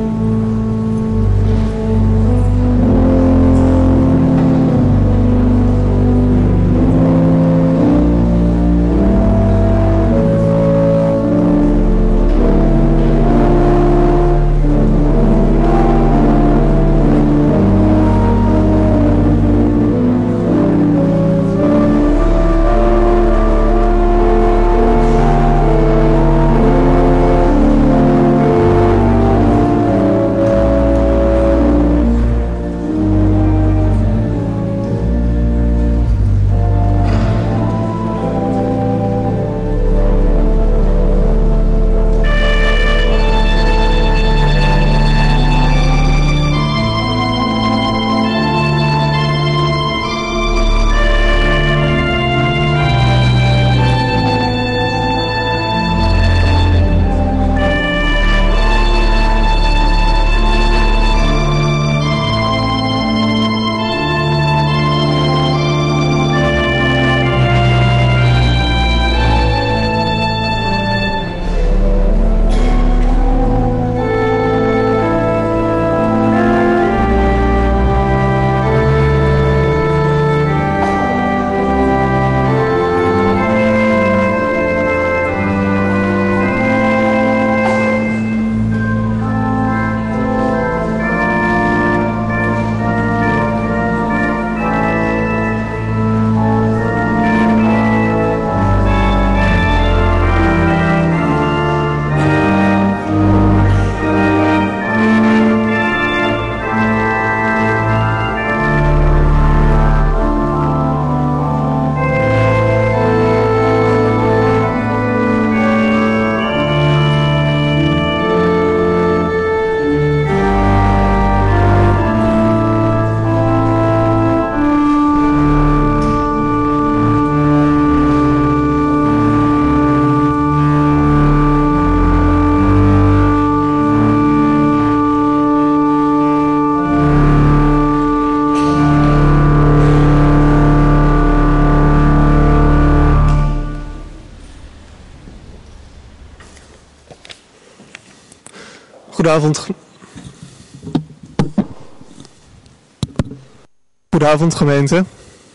Goedenavond gemeente.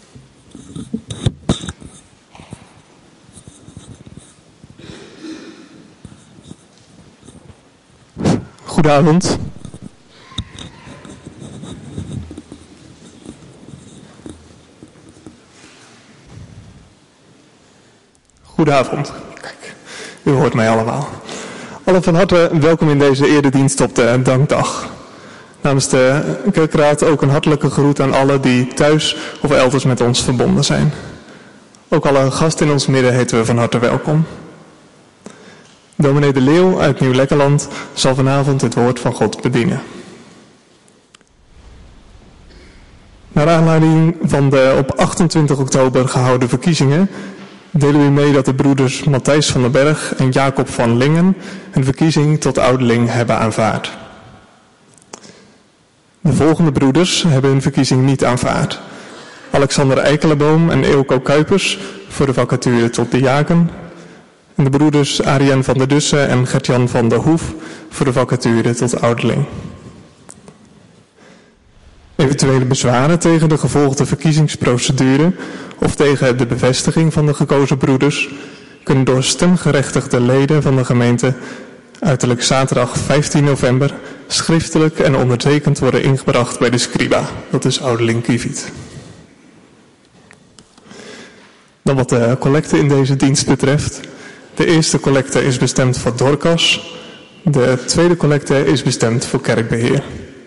Goedenavond. Goedenavond. Kijk, u hoort mij allemaal. Allen van harte welkom in deze eredienst op de Dankdag. Namens de Kerkraad ook een hartelijke groet aan allen die thuis of elders met ons verbonden zijn. Ook alle gasten in ons midden heten we van harte welkom. Dominee De Leeuw uit Nieuw-Lekkerland zal vanavond het woord van God bedienen. Naar aanleiding van de op 28 oktober gehouden verkiezingen delen we mee dat de broeders Matthijs van den Berg en Jacob van Lingen een verkiezing tot ouderling hebben aanvaard. De volgende broeders hebben hun verkiezing niet aanvaard. Alexander Eikelenboom en Eelco Kuipers voor de vacature tot diaken. En de broeders Arjen van der Dussen en Gertjan van der Hoef voor de vacature tot ouderling. Eventuele bezwaren tegen de gevolgde verkiezingsprocedure of tegen de bevestiging van de gekozen broeders kunnen door stemgerechtigde leden van de gemeente uiterlijk zaterdag 15 november schriftelijk en ondertekend worden ingebracht bij de scriba, dat is ouderling Kieviet. Dan wat de collecte in deze dienst betreft. De eerste collecte is bestemd voor Dorcas. De tweede collecte is bestemd voor kerkbeheer.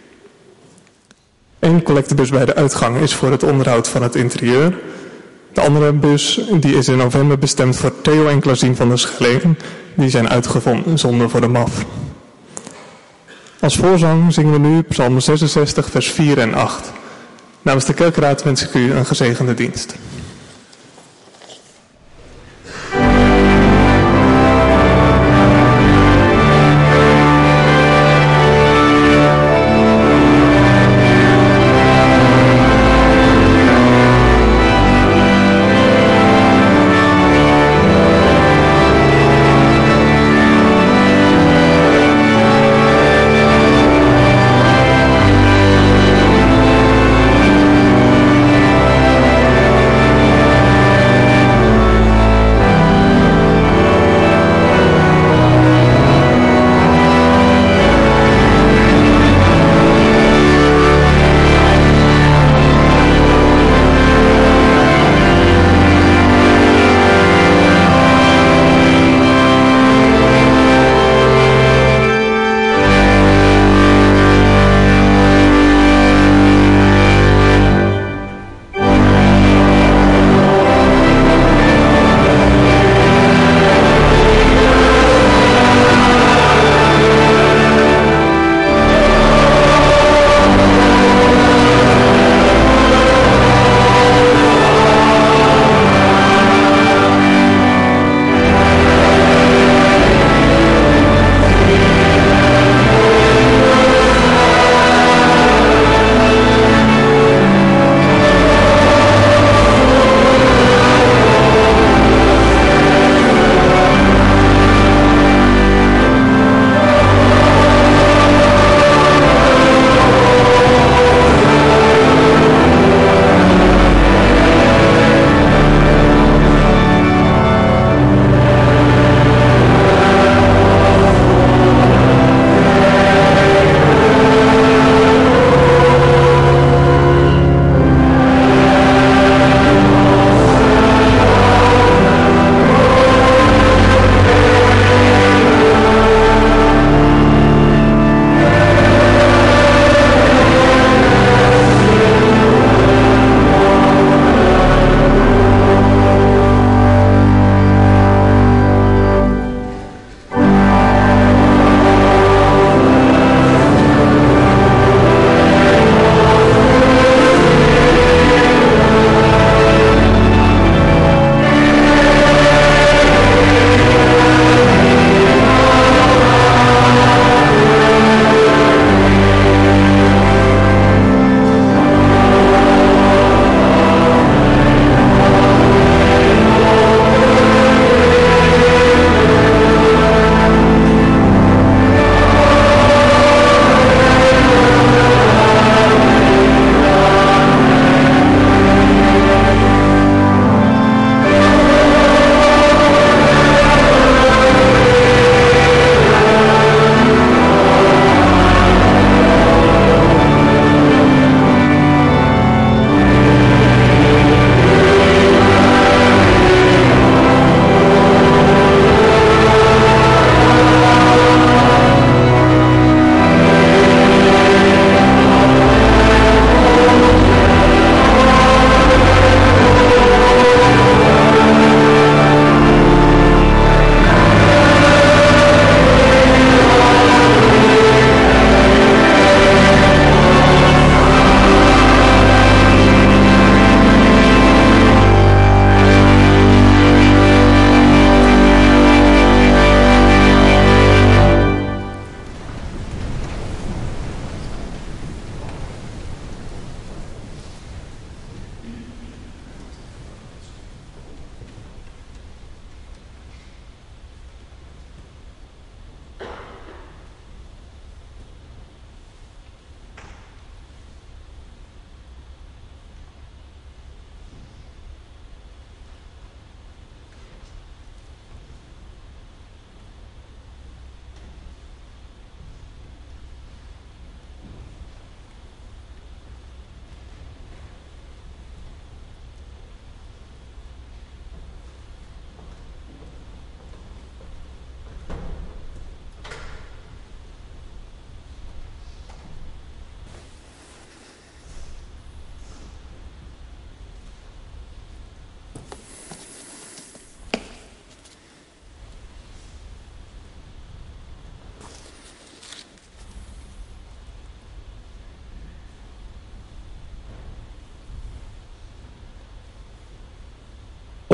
Eén collectebus bij de uitgang is voor het onderhoud van het interieur. De andere bus die is in november bestemd voor Theo en Klasien van der Schelling. Die zijn uitgezonden voor de MAF. Als voorzang zingen we nu Psalm 66 vers 4 en 8. Namens de Kerkraad wens ik u een gezegende dienst.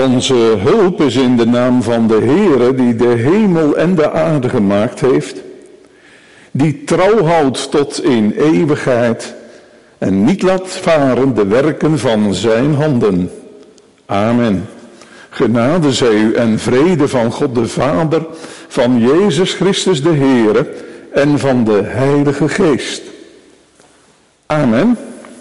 Onze hulp is in de naam van de Heere, die de hemel en de aarde gemaakt heeft, die trouw houdt tot in eeuwigheid en niet laat varen de werken van zijn handen. Amen. Genade zij u en vrede van God de Vader, van Jezus Christus de Heere en van de Heilige Geest. Amen.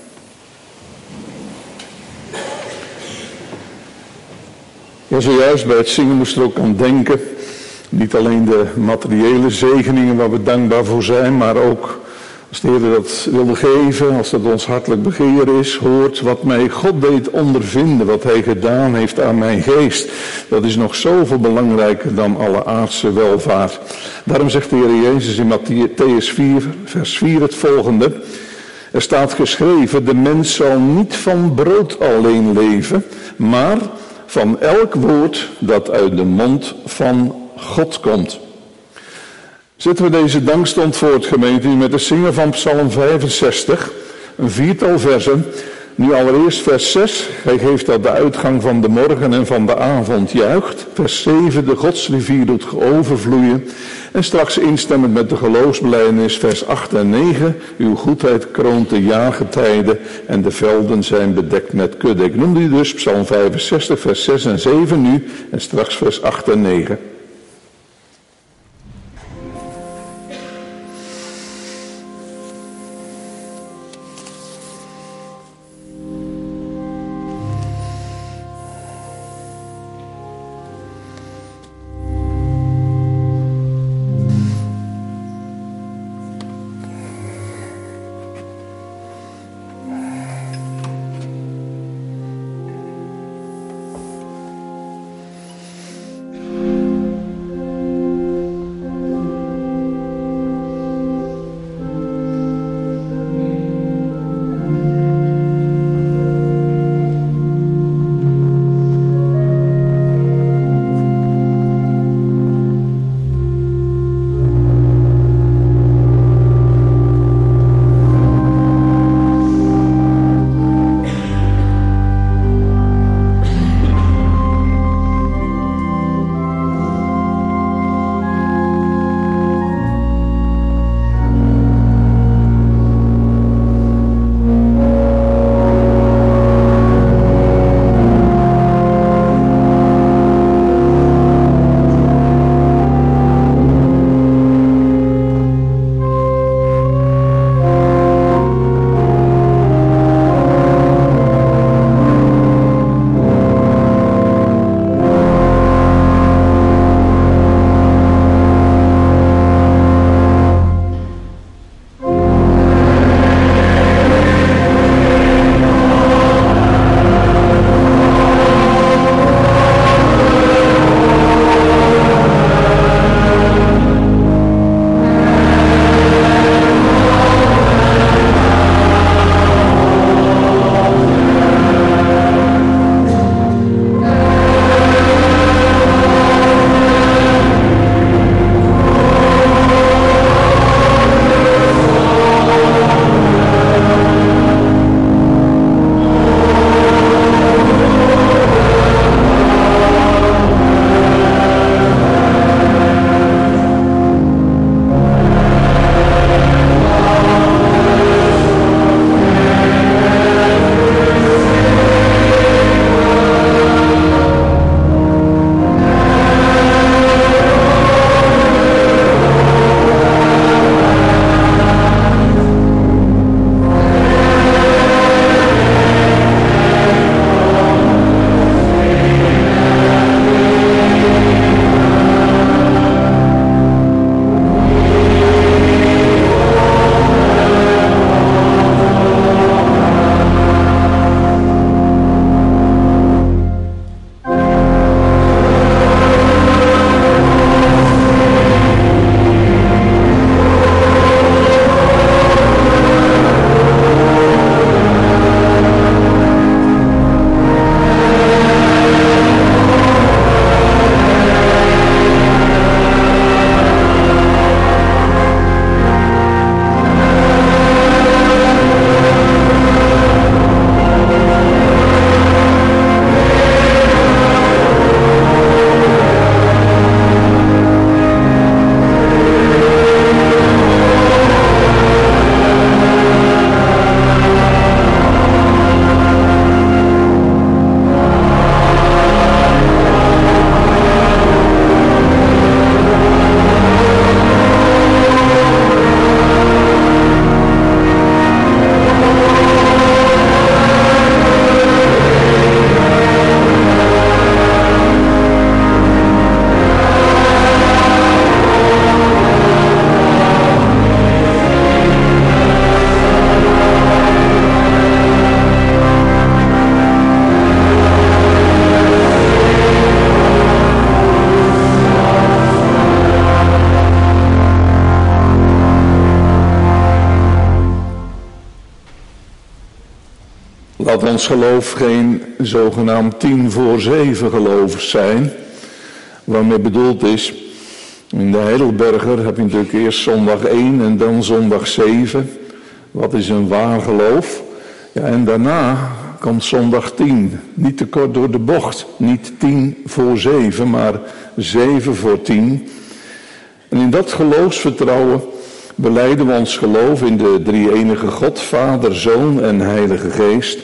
Ja, zojuist bij het zingen moest er ook aan denken. Niet alleen de materiële zegeningen waar we dankbaar voor zijn, maar ook als de Heer dat wilde geven, als dat ons hartelijk begeer is, hoort wat mij God deed ondervinden, wat Hij gedaan heeft aan mijn geest. Dat is nog zoveel belangrijker dan alle aardse welvaart. Daarom zegt de Heer Jezus in Mattheüs 4, vers 4 het volgende. Er staat geschreven, de mens zal niet van brood alleen leven, maar van elk woord dat uit de mond van God komt. Zetten we deze dankstond voort, gemeente, met het zingen van Psalm 65, een viertal versen. Nu allereerst vers 6, hij geeft dat de uitgang van de morgen en van de avond juicht. Vers 7, de godsrivier doet overvloeien. En straks instemmend met de geloofsbelijdenis, vers 8 en 9. Uw goedheid kroont de jaargetijden en de velden zijn bedekt met kudde. Ik noemde u dus Psalm 65, vers 6 en 7 nu en straks vers 8 en 9. Laat ons geloof geen zogenaamd 10 voor 7 gelovers zijn. Waarmee bedoeld is, in de Heidelberger heb je natuurlijk eerst zondag 1 en dan zondag 7. Wat is een waar geloof? Ja, en daarna komt zondag 10. Niet te kort door de bocht. Niet 10 voor 7, maar 7 voor 10. En in dat geloofsvertrouwen belijden we ons geloof in de drie-enige God, Vader, Zoon en Heilige Geest.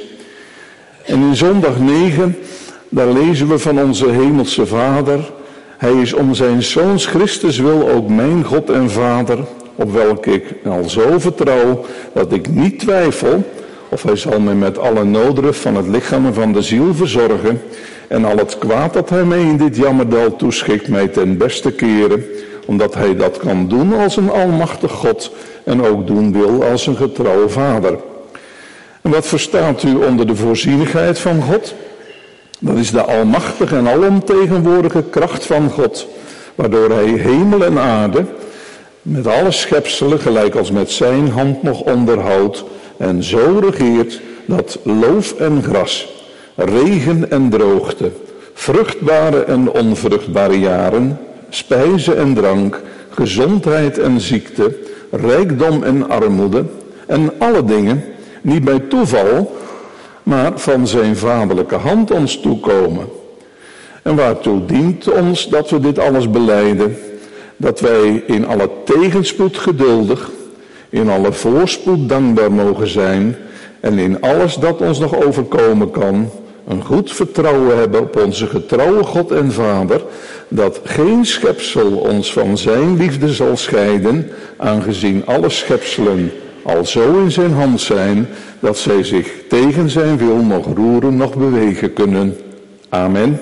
En in zondag 9, daar lezen we van onze hemelse Vader: Hij is om zijn Zoons Christus wil ook mijn God en Vader, op welke ik al zo vertrouw, dat ik niet twijfel, of hij zal mij met alle noodruf van het lichaam en van de ziel verzorgen, en al het kwaad dat hij mij in dit jammerdal toeschikt, mij ten beste keren, omdat hij dat kan doen als een almachtig God en ook doen wil als een getrouwe Vader. En wat verstaat u onder de voorzienigheid van God? Dat is de almachtige en alomtegenwoordige kracht van God, waardoor hij hemel en aarde met alle schepselen gelijk als met zijn hand nog onderhoudt en zo regeert dat loof en gras, regen en droogte, vruchtbare en onvruchtbare jaren, spijze en drank, gezondheid en ziekte, rijkdom en armoede en alle dingen niet bij toeval, maar van zijn vaderlijke hand ons toekomen. En waartoe dient ons dat we dit alles belijden? Dat wij in alle tegenspoed geduldig, in alle voorspoed dankbaar mogen zijn en in alles dat ons nog overkomen kan, een goed vertrouwen hebben op onze getrouwe God en Vader, dat geen schepsel ons van zijn liefde zal scheiden, aangezien alle schepselen al zo in zijn hand zijn, dat zij zich tegen zijn wil nog roeren, nog bewegen kunnen. Amen.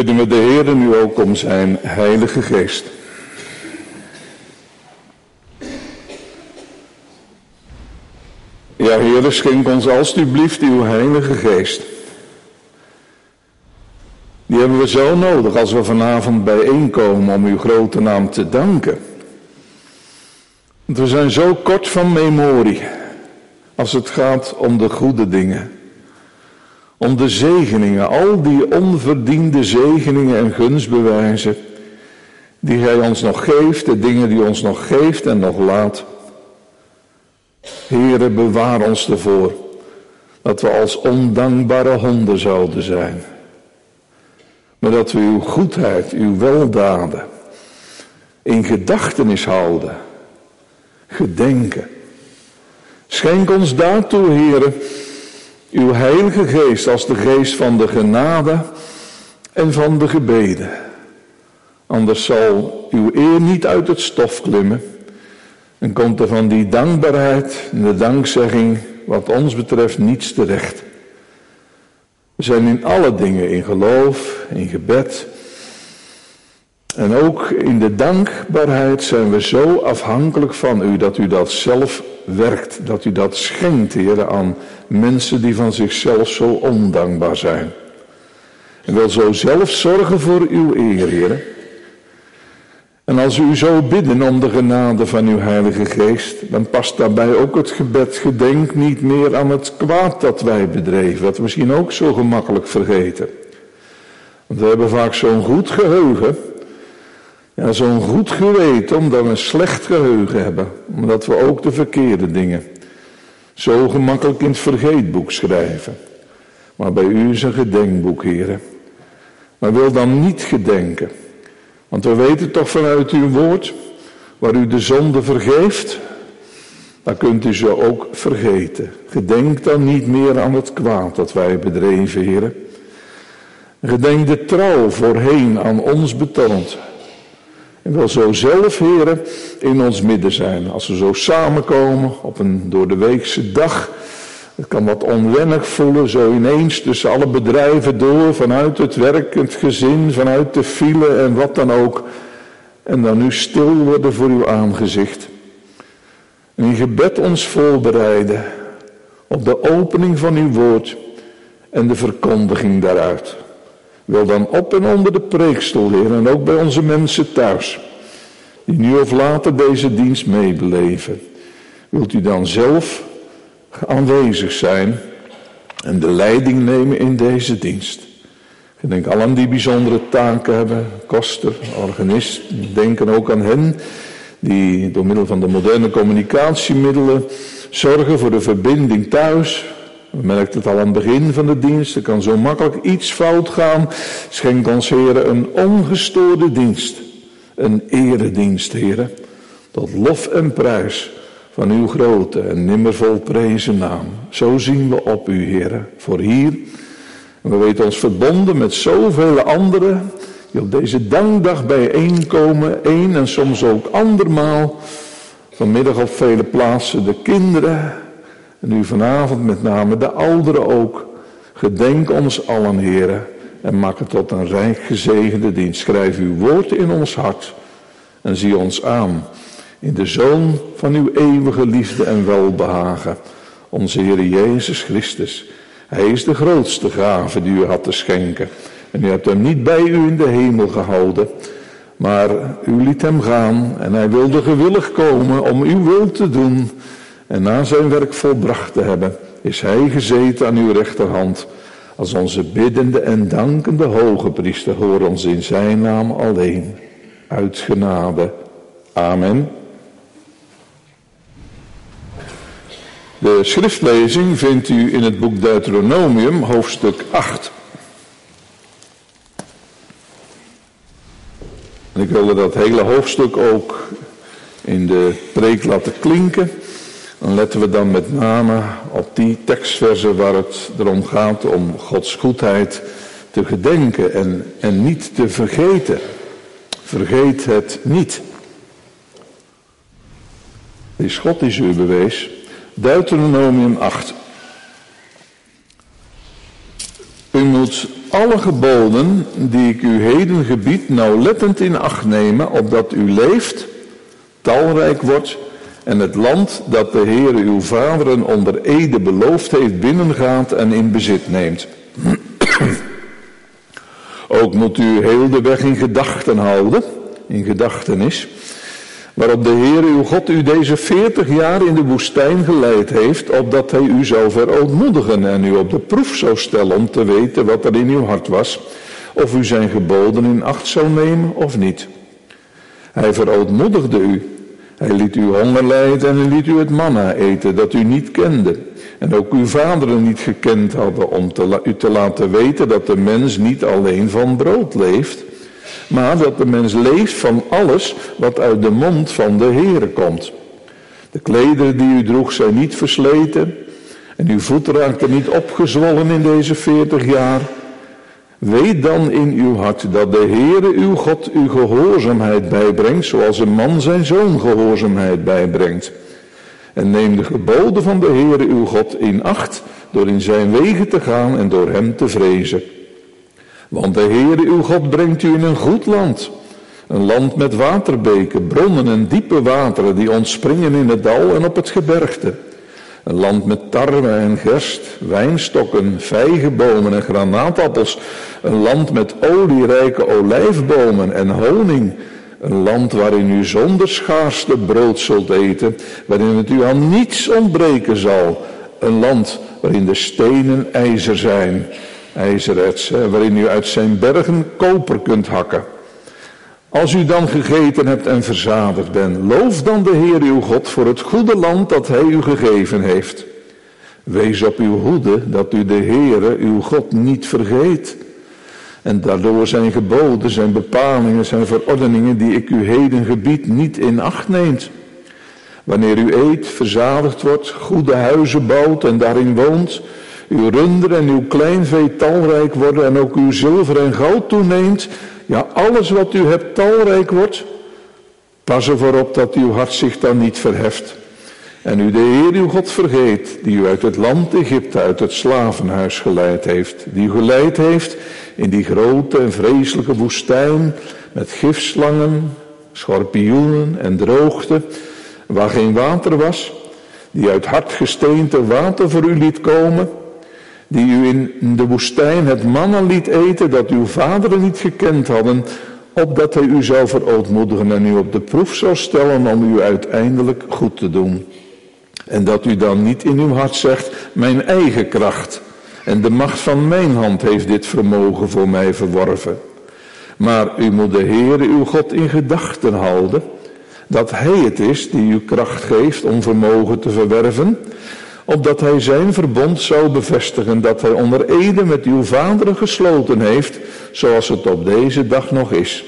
bidden we de Heer nu ook om zijn Heilige Geest. Ja, Heer, schenk ons alstublieft uw Heilige Geest. Die hebben we zo nodig als we vanavond bijeenkomen om uw grote naam te danken. Want we zijn zo kort van memorie als het gaat om de goede dingen. Om de zegeningen, al die onverdiende zegeningen en gunstbewijzen die Hij ons nog geeft, de dingen die ons nog geeft en nog laat. Heere, bewaar ons ervoor dat we als ondankbare honden zouden zijn. Maar dat we uw goedheid, uw weldaden in gedachtenis houden, gedenken. Schenk ons daartoe, Heere, uw Heilige Geest als de geest van de genade en van de gebeden. Anders zal uw eer niet uit het stof klimmen en komt er van die dankbaarheid en de dankzegging wat ons betreft niets terecht. We zijn in alle dingen, in geloof, in gebed en ook in de dankbaarheid zijn we zo afhankelijk van u dat u dat zelf werkt, dat u dat schenkt, Heer, aan mensen die van zichzelf zo ondankbaar zijn. En wil zo zelf zorgen voor uw eer, Heer. En als u zo bidden om de genade van uw Heilige Geest, dan past daarbij ook het gebed: gedenk niet meer aan het kwaad dat wij bedreven, wat we misschien ook zo gemakkelijk vergeten. Want we hebben vaak zo'n goed geheugen, ja, zo'n goed geweten, omdat we een slecht geheugen hebben, omdat we ook de verkeerde dingen zo gemakkelijk in het vergeetboek schrijven. Maar bij u is een gedenkboek, Heer. Maar wil dan niet gedenken. Want we weten toch vanuit uw woord, waar u de zonde vergeeft, dan kunt u ze ook vergeten. Gedenk dan niet meer aan het kwaad dat wij bedreven, Heer. Gedenk de trouw voorheen aan ons betoond. En wil zo zelf, Heer, in ons midden zijn. Als we zo samenkomen op een doordeweekse dag. Het kan wat onwennig voelen, zo ineens tussen alle bedrijven door, vanuit het werk, het gezin, vanuit de file en wat dan ook. En dan nu stil worden voor uw aangezicht. En in gebed ons voorbereiden op de opening van uw woord en de verkondiging daaruit. Wil dan op en onder de preekstoel, Heer, en ook bij onze mensen thuis, die nu of later deze dienst meebeleven. Wilt u dan zelf aanwezig zijn en de leiding nemen in deze dienst. Ik denk al aan die bijzondere taken hebben, koster, organist. Denken ook aan hen die door middel van de moderne communicatiemiddelen zorgen voor de verbinding thuis. We merken het al aan het begin van de dienst, er kan zo makkelijk iets fout gaan. Schenk ons, Heer, een ongestoorde dienst, een eredienst, Heer, tot lof en prijs van uw grote en nimmer volprezen naam. Zo zien we op u, Heer, voor hier. En we weten ons verbonden met zoveel anderen die op deze dankdag bijeenkomen, één en soms ook andermaal. Vanmiddag op vele plaatsen de kinderen en nu vanavond met name de ouderen ook. Gedenk ons allen, Heer, en maak het tot een rijk gezegende dienst. Schrijf uw woord in ons hart en zie ons aan in de Zoon van uw eeuwige liefde en welbehagen, onze Heer Jezus Christus. Hij is de grootste gave die u had te schenken. En u hebt hem niet bij u in de hemel gehouden, maar u liet hem gaan en hij wilde gewillig komen om uw wil te doen. En na zijn werk volbracht te hebben, is hij gezeten aan uw rechterhand. Als onze biddende en dankende hoge priester, hoor ons in zijn naam alleen. Uit genade. Amen. De schriftlezing vindt u in het boek Deuteronomium, hoofdstuk 8. En ik wilde dat hele hoofdstuk ook in de preek laten klinken. Dan letten we dan met name op die tekstversen waar het erom gaat om Gods goedheid te gedenken en niet te vergeten. Vergeet het niet. Die is God die ze u bewees. Deuteronomium 8. U moet alle geboden die ik u heden gebied nauwlettend in acht nemen, opdat u leeft, talrijk wordt en het land dat de Heere uw vaderen onder ede beloofd heeft binnengaat en in bezit neemt. Ook moet u heel de weg in gedachten houden, in gedachtenis, waarop de Heere uw God u deze 40 jaar in de woestijn geleid heeft, opdat hij u zou verootmoedigen en u op de proef zou stellen om te weten wat er in uw hart was, of u zijn geboden in acht zou nemen of niet. Hij verootmoedigde u. Hij liet u honger lijden en hij liet u het manna eten dat u niet kende. En ook uw vaderen niet gekend hadden, om u te laten weten dat de mens niet alleen van brood leeft, maar dat de mens leeft van alles wat uit de mond van de Heere komt. De klederen die u droeg zijn niet versleten en uw voet raakte niet opgezwollen in deze 40 jaar. Weet dan in uw hart dat de Heere uw God u gehoorzaamheid bijbrengt, zoals een man zijn zoon gehoorzaamheid bijbrengt. En neem de geboden van de Heere uw God in acht, door in zijn wegen te gaan en door hem te vrezen. Want de Heere uw God brengt u in een goed land. Een land met waterbeken, bronnen en diepe wateren die ontspringen in het dal en op het gebergte. Een land met tarwe en gerst, wijnstokken, vijgenbomen en granaatappels. Een land met olierijke olijfbomen en honing. Een land waarin u zonder schaarste brood zult eten, waarin het u aan niets ontbreken zal. Een land waarin de stenen ijzer zijn, ijzererts, waarin u uit zijn bergen koper kunt hakken. Als u dan gegeten hebt en verzadigd bent, loof dan de Heer uw God voor het goede land dat hij u gegeven heeft. Wees op uw hoede dat u de Heere uw God niet vergeet. En daardoor zijn geboden, zijn bepalingen, zijn verordeningen die ik u heden gebied niet in acht neemt. Wanneer u eet, verzadigd wordt, goede huizen bouwt en daarin woont, uw runderen en uw kleinvee talrijk worden en ook uw zilver en goud toeneemt, ja, alles wat u hebt talrijk wordt, pas ervoor op dat uw hart zich dan niet verheft. En u de Heer uw God vergeet, die u uit het land Egypte, uit het slavenhuis geleid heeft. Die u geleid heeft in die grote en vreselijke woestijn, met gifslangen, schorpioenen en droogte, waar geen water was. Die uit hard gesteente water voor u liet komen. Die u in de woestijn het manna liet eten dat uw vaderen niet gekend hadden, opdat hij u zou verootmoedigen en u op de proef zou stellen om u uiteindelijk goed te doen. En dat u dan niet in uw hart zegt, mijn eigen kracht en de macht van mijn hand heeft dit vermogen voor mij verworven. Maar u moet de Heere uw God in gedachten houden, dat hij het is die u kracht geeft om vermogen te verwerven, opdat hij zijn verbond zou bevestigen dat hij onder ede met uw vaderen gesloten heeft, zoals het op deze dag nog is.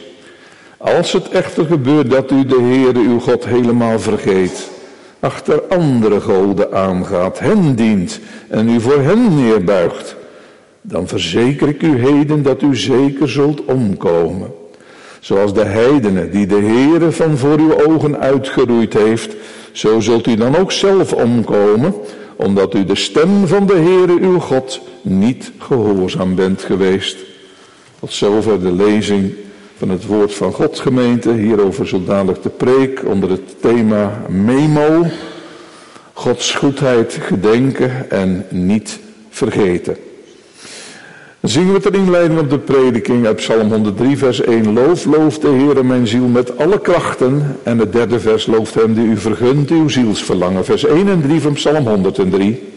Als het echter gebeurt dat u de Heere uw God helemaal vergeet, achter andere goden aangaat, hen dient en u voor hen neerbuigt, dan verzeker ik u heden dat u zeker zult omkomen. Zoals de heidenen die de Heere van voor uw ogen uitgeroeid heeft, zo zult u dan ook zelf omkomen, omdat u de stem van de Heere uw God niet gehoorzaam bent geweest. Tot zover de lezing van het woord van God, gemeente. Hierover zo dadelijk de preek onder het thema Memo. Gods goedheid gedenken en niet vergeten. Dan zingen we ter inleiding op de prediking uit Psalm 103 vers 1. Loof de Heere mijn ziel met alle krachten. En het derde vers, looft hem die u vergunt uw zielsverlangen. Vers 1 en 3 van Psalm 103.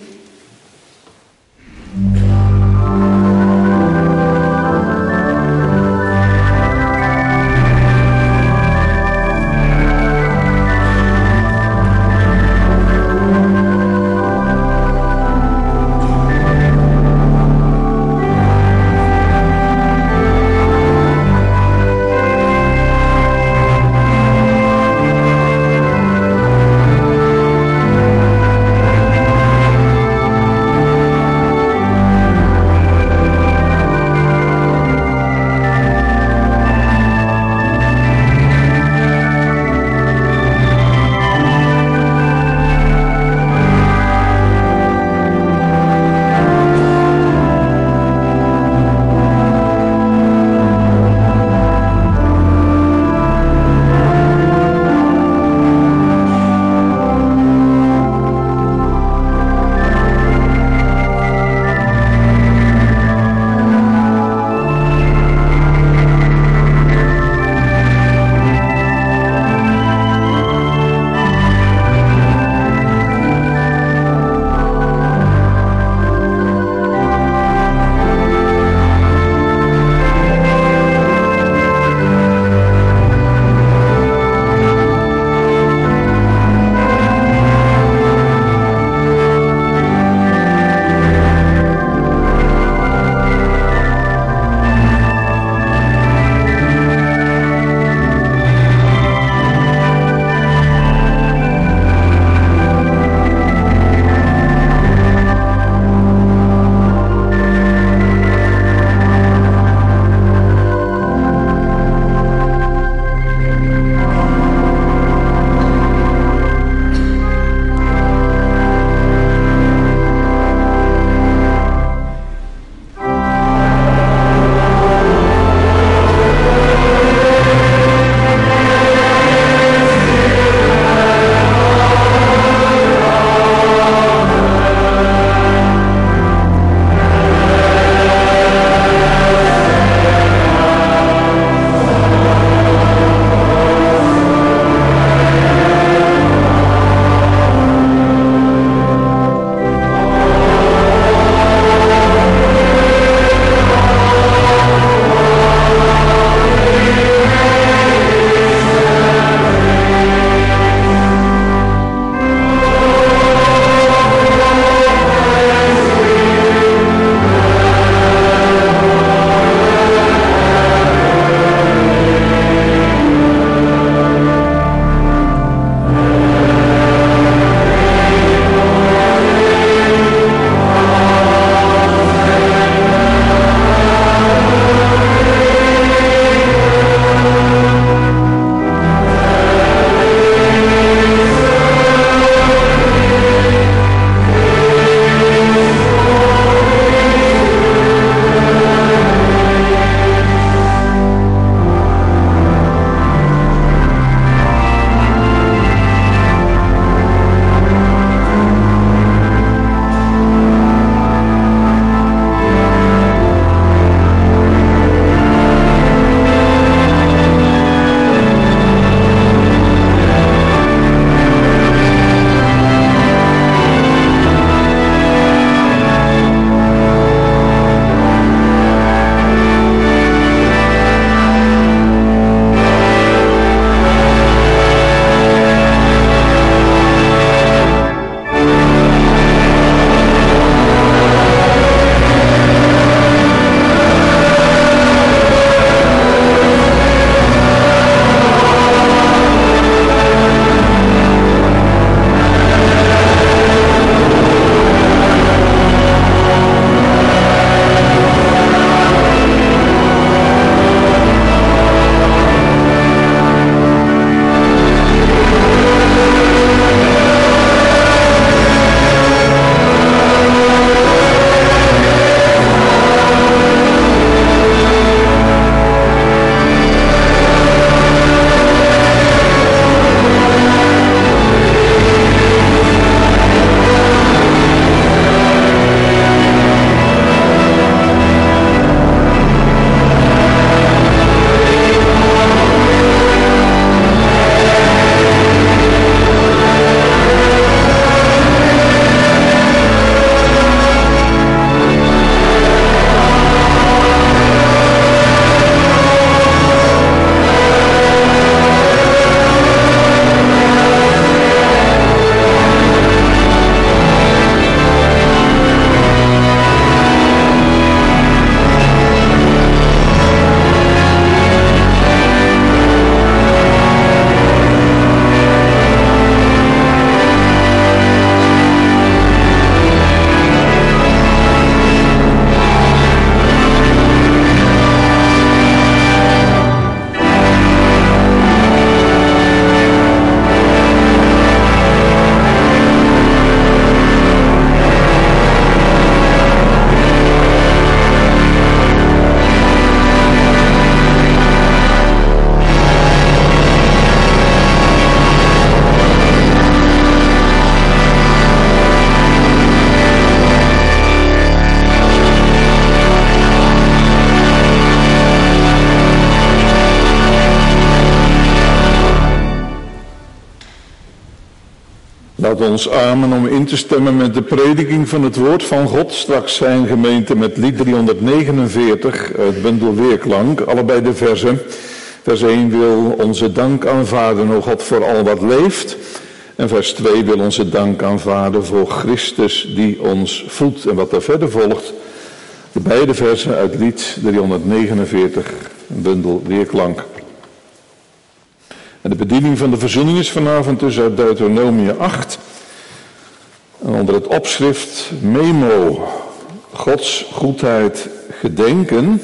Laat ons amen om in te stemmen met de prediking van het woord van God. Straks zijn gemeente met lied 349, het bundel Weerklank, allebei de versen. Vers 1 wil onze dank aanvaarden, o God, voor al wat leeft. En vers 2 wil onze dank aanvaarden voor Christus die ons voedt. En wat er verder volgt, de beide versen uit lied 349, een bundel Weerklank. En de bediening van de verzoening is vanavond dus uit Deuteronomie 8. En onder het opschrift Memo, Gods goedheid gedenken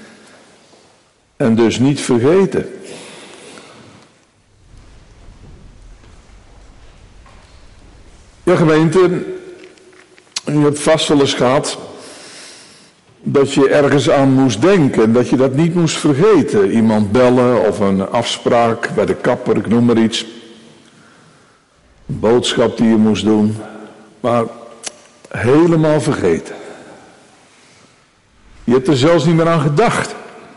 en dus niet vergeten. Ja, gemeente, je hebt vast wel eens gehad dat je ergens aan moest denken en dat je dat niet moest vergeten. Iemand bellen of een afspraak bij de kapper, ik noem maar iets. Een boodschap die je moest doen, maar helemaal vergeten. Je hebt er zelfs niet meer aan gedacht.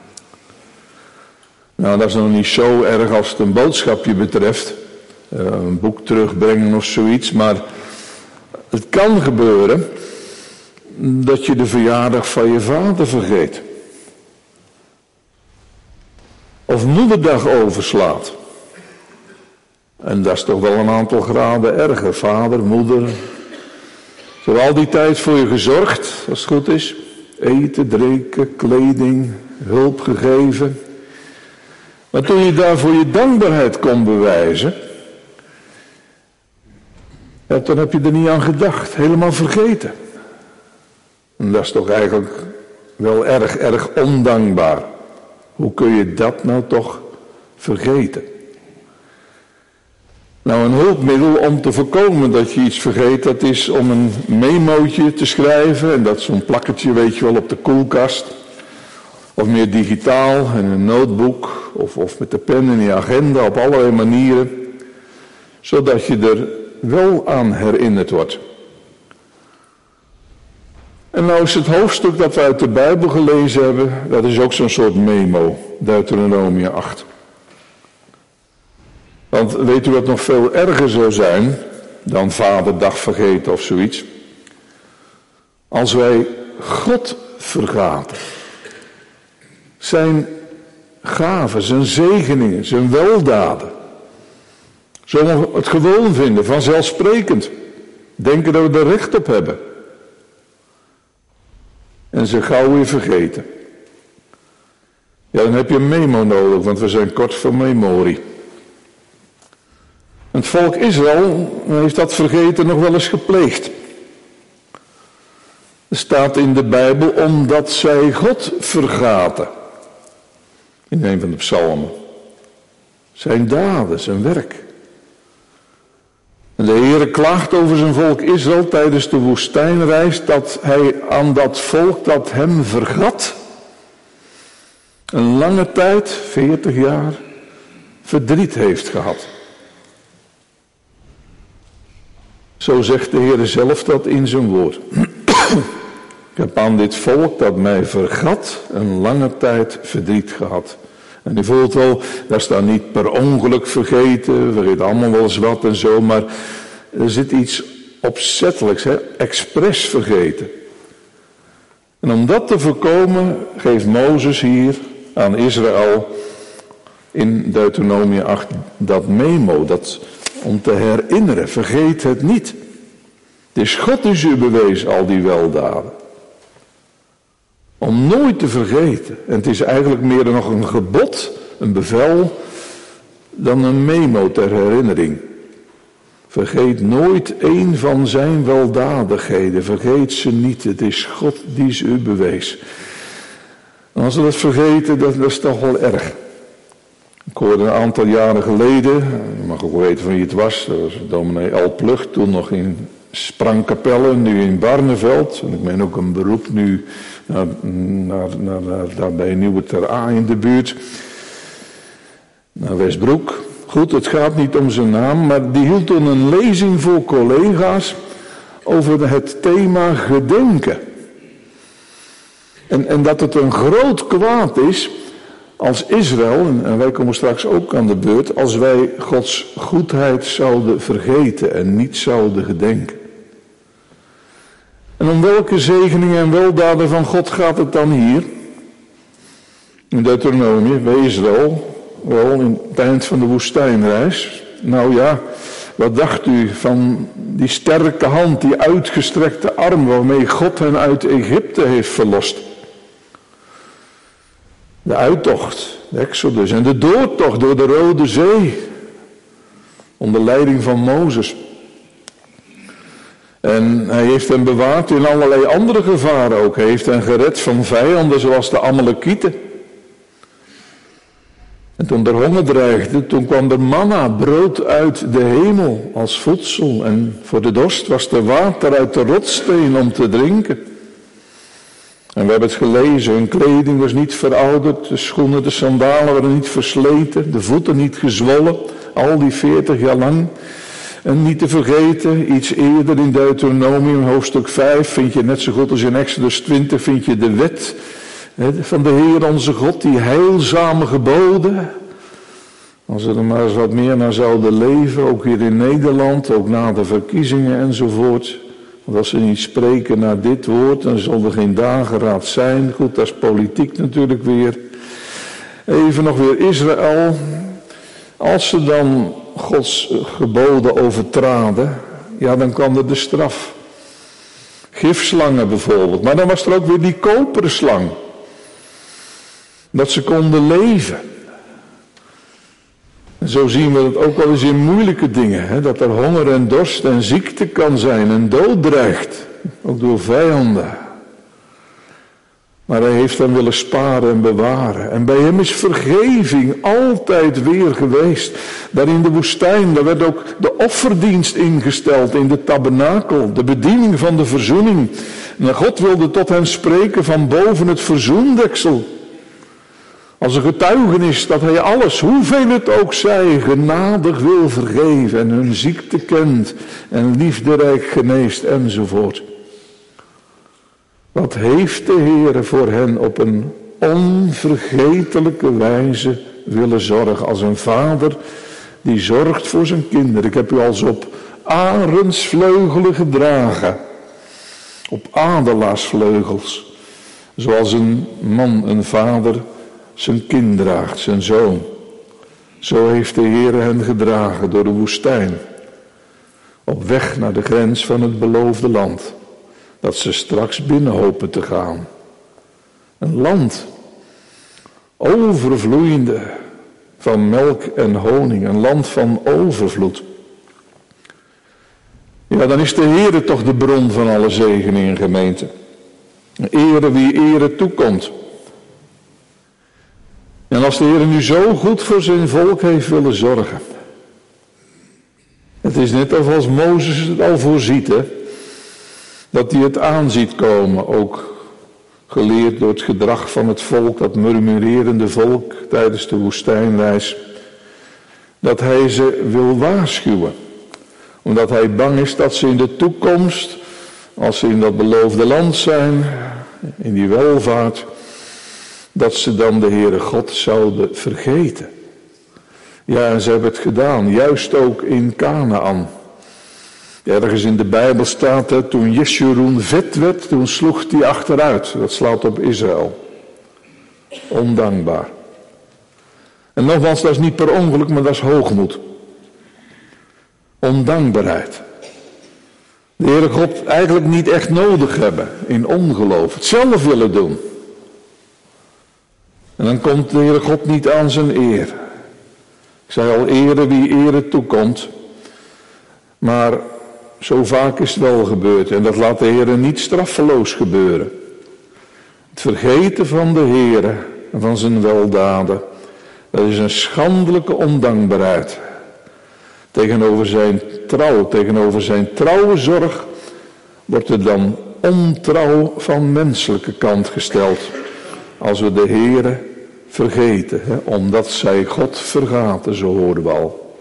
Nou, dat is nog niet zo erg als het een boodschapje betreft. Een boek terugbrengen of zoiets, maar het kan gebeuren dat je de verjaardag van je vader vergeet. Of moederdag overslaat. En dat is toch wel een aantal graden erger. Vader, moeder. Ze hebben al die tijd voor je gezorgd, als het goed is. Eten, drinken, kleding, hulp gegeven. Maar toen je daarvoor je dankbaarheid kon bewijzen, dan heb je er niet aan gedacht. Helemaal vergeten. En dat is toch eigenlijk wel erg ondankbaar. Hoe kun je dat nou toch vergeten? Nou, een hulpmiddel om te voorkomen dat je iets vergeet, dat is om een memootje te schrijven. En dat is zo'n plakkertje, weet je wel, op de koelkast. Of meer digitaal, in een notebook. Of met de pen in je agenda, op allerlei manieren. Zodat je er wel aan herinnerd wordt. En nou is het hoofdstuk dat we uit de Bijbel gelezen hebben, dat is ook zo'n soort memo, Deuteronomie 8. Want weet u wat nog veel erger zou zijn dan Vaderdag vergeten of zoiets? Als wij God vergaten. Zijn gaven, zijn zegeningen, zijn weldaden. Zullen we het gewoon vinden, vanzelfsprekend. Denken dat we er recht op hebben. En ze gauw weer vergeten. Ja, dan heb je een memo nodig, want we zijn kort van memorie. Het volk Israël heeft dat vergeten nog wel eens gepleegd. Er staat in de Bijbel, omdat zij God vergaten. In een van de psalmen. Zijn daden, zijn werk. En de Heere klaagt over zijn volk Israël tijdens de woestijnreis dat hij aan dat volk dat hem vergat, een lange tijd, 40 jaar, verdriet heeft gehad. Zo zegt de Heere zelf dat in zijn woord. Ik heb aan dit volk dat mij vergat een lange tijd verdriet gehad. En je voelt wel, dat is dan niet per ongeluk vergeten, we vergeten allemaal wel eens wat en zo, maar er zit iets opzettelijks, expres vergeten. En om dat te voorkomen, geeft Mozes hier aan Israël in Deuteronomie 8 dat memo, dat om te herinneren, vergeet het niet. Het is God die u bewees al die weldaden. Om nooit te vergeten. En het is eigenlijk meer dan nog een gebod, een bevel, dan een memo ter herinnering. Vergeet nooit één van zijn weldadigheden. Vergeet ze niet. Het is God die ze u bewees. En als we dat vergeten, dat is toch wel erg. Ik hoorde een aantal jaren geleden, je mag ook weten van wie het was, dat was dominee L. Plucht, toen nog in Sprangkapelle, nu in Barneveld. En ik meen ook een beroep nu daar bij Nieuwe Ter A in de buurt. Naar Westbroek. Goed, het gaat niet om zijn naam, maar die hield toen een lezing voor collega's over het thema gedenken. En dat het een groot kwaad is als Israël, en wij komen straks ook aan de beurt, als wij Gods goedheid zouden vergeten en niet zouden gedenken. En om welke zegeningen en weldaden van God gaat het dan hier? In Deuteronomië, bij Israël, wel in het eind van de woestijnreis. Nou ja, wat dacht u van die sterke hand, die uitgestrekte arm waarmee God hen uit Egypte heeft verlost? De uittocht, de Exodus en de doortocht door de Rode Zee. Onder leiding van Mozes. En hij heeft hen bewaard in allerlei andere gevaren ook. Hij heeft hen gered van vijanden zoals de Amalekieten. En toen er honger dreigde, toen kwam er manna, brood uit de hemel als voedsel. En voor de dorst was er water uit de rotssteen om te drinken. En we hebben het gelezen, hun kleding was niet verouderd, de schoenen, de sandalen waren niet versleten, de voeten niet gezwollen, al die 40 jaar lang. En niet te vergeten, iets eerder in Deuteronomium hoofdstuk 5 vind je net zo goed als in Exodus 20 vind je de wet van de Heer onze God, die heilzame geboden. Als we er maar eens wat meer naar zouden leven, ook hier in Nederland, ook na de verkiezingen enzovoort. Want als ze niet spreken naar dit woord, dan zal er geen dageraad zijn. Goed, dat is politiek natuurlijk weer. Even nog weer Israël. Als ze dan Gods geboden overtraden, ja, dan kwam er de straf. Gifslangen bijvoorbeeld. Maar dan was er ook weer die koperen slang. Dat ze konden leven. En zo zien we het ook wel eens in moeilijke dingen. Hè? Dat er honger en dorst en ziekte kan zijn en dood dreigt. Ook door vijanden. Maar hij heeft hem willen sparen en bewaren. En bij hem is vergeving altijd weer geweest. Daar in de woestijn, daar werd ook de offerdienst ingesteld in de tabernakel. De bediening van de verzoening. En God wilde tot hen spreken van boven het verzoendeksel. Als een getuigenis dat hij alles, hoeveel het ook zij, genadig wil vergeven. En hun ziekte kent en liefderijk geneest enzovoort. Wat heeft de Heer voor hen op een onvergetelijke wijze willen zorgen. Als een vader die zorgt voor zijn kinderen. Ik heb u als op arendsvleugelen gedragen. Op adelaarsvleugels. Zoals een man, een vader, zijn kind draagt, zijn zoon. Zo heeft de Heer hen gedragen door de woestijn. Op weg naar de grens van het beloofde land. Dat ze straks binnen hopen te gaan. Een land overvloeiende van melk en honing. Een land van overvloed. Ja, dan is de Heere toch de bron van alle zegeningen, gemeente. Ere wie ere toekomt. En als de Heer nu zo goed voor zijn volk heeft willen zorgen. Het is net als Mozes het al voorziet, hè. Dat hij het aan ziet komen, ook geleerd door het gedrag van het volk, dat murmurerende volk tijdens de woestijnreis. Dat hij ze wil waarschuwen. Omdat hij bang is dat ze in de toekomst, als ze in dat beloofde land zijn, in die welvaart, dat ze dan de Heere God zouden vergeten. Ja, en ze hebben het gedaan, juist ook in Kanaan. Ergens in de Bijbel staat het, toen Jeshurun vet werd, toen sloeg hij achteruit. Dat slaat op Israël. Ondankbaar. En nogmaals, dat is niet per ongeluk, maar dat is hoogmoed. Ondankbaarheid. De Heere God eigenlijk niet echt nodig hebben in ongeloof. Het zelf willen doen. En dan komt de Heere God niet aan zijn eer. Ik zei al, ere wie ere toekomt. Maar zo vaak is het wel gebeurd. En dat laat de Heere niet straffeloos gebeuren. Het vergeten van de Heere en van zijn weldaden. Dat is een schandelijke ondankbaarheid. Tegenover zijn trouw, tegenover zijn trouwe zorg, wordt er dan ontrouw van menselijke kant gesteld. Als we de Heere vergeten, omdat zij God vergaten, zo hoorden we al.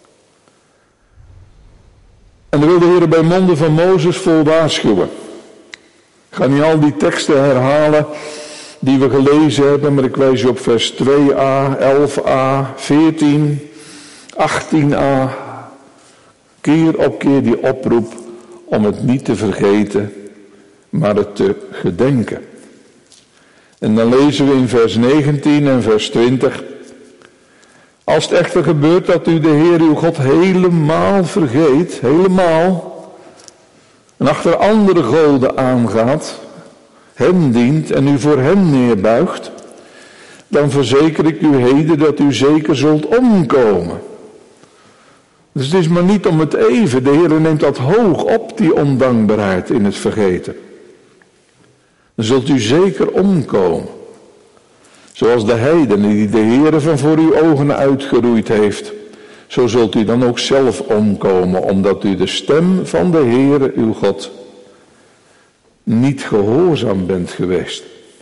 En dan wil de Heer bij monden van Mozes vol waarschuwen. Ik ga niet al die teksten herhalen, die we gelezen hebben, maar ik wijs je op vers 2a, 11a, 14, 18a. Keer op keer die oproep om het niet te vergeten, maar het te gedenken. En dan lezen we in vers 19 en vers 20. Als het echter gebeurt dat u de Heer uw God helemaal vergeet, helemaal, en achter andere goden aangaat, hen dient en u voor hen neerbuigt, dan verzeker ik u heden dat u zeker zult omkomen. Dus het is maar niet om het even. De Heer neemt dat hoog op, die ondankbaarheid in het vergeten. Dan zult u zeker omkomen. Zoals de heidenen die de Heer van voor uw ogen uitgeroeid heeft. Zo zult u dan ook zelf omkomen, omdat u de stem van de Heer uw God niet gehoorzaam bent geweest.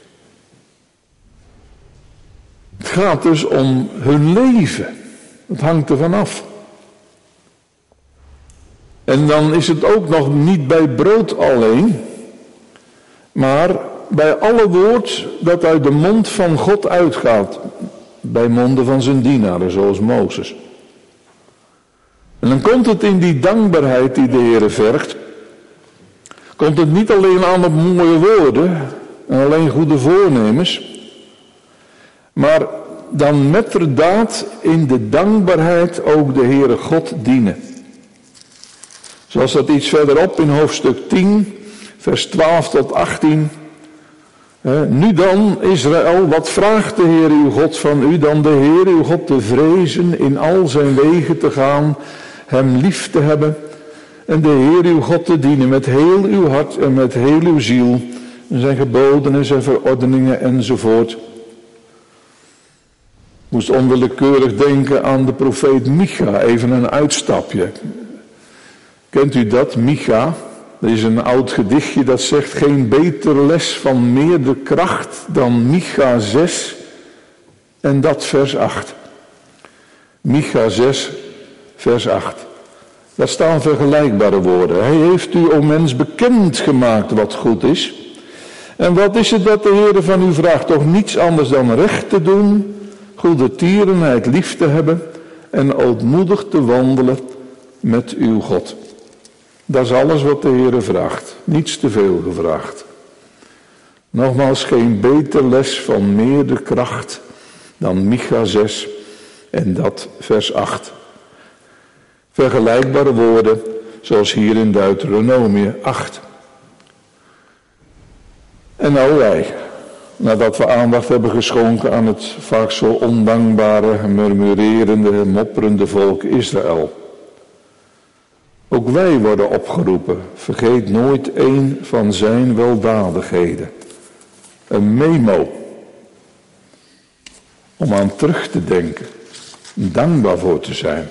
Het gaat dus om hun leven. Het hangt ervan af. En dan is het ook nog niet bij brood alleen, maar bij alle woord dat uit de mond van God uitgaat, bij monden van zijn dienaren, zoals Mozes. En dan komt het in die dankbaarheid die de Heer vergt, komt het niet alleen aan op mooie woorden en alleen goede voornemens, maar dan metterdaad in de dankbaarheid ook de Heere God dienen. Zoals dat iets verderop in hoofdstuk 10, vers 12 tot 18. Nu dan, Israël, wat vraagt de Heer uw God van u? Dan de Heer uw God te vrezen, in al zijn wegen te gaan, hem lief te hebben en de Heer uw God te dienen met heel uw hart en met heel uw ziel, en zijn geboden en zijn verordeningen enzovoort. Ik moest onwillekeurig denken aan de profeet Micha, even een uitstapje. Kent u dat, Micha? Er is een oud gedichtje dat zegt: geen beter les van meerder kracht dan Micha 6 en dat vers 8. Micha 6, vers 8. Daar staan vergelijkbare woorden. Hij heeft u, o mens, bekendgemaakt wat goed is. En wat is het dat de Heer van u vraagt? Toch niets anders dan recht te doen, goede tierenheid lief te hebben en ootmoedig te wandelen met uw God. Dat is alles wat de Heer vraagt. Niets te veel gevraagd. Nogmaals, geen beter les van meerder kracht dan Micha 6 en dat vers 8. Vergelijkbare woorden zoals hier in Deuteronomium 8. En nou wij, nadat we aandacht hebben geschonken aan het vaak zo ondankbare, murmurerende, mopperende volk Israël. Ook wij worden opgeroepen, vergeet nooit één van zijn weldadigheden. Een memo. Om aan terug te denken. Dankbaar voor te zijn.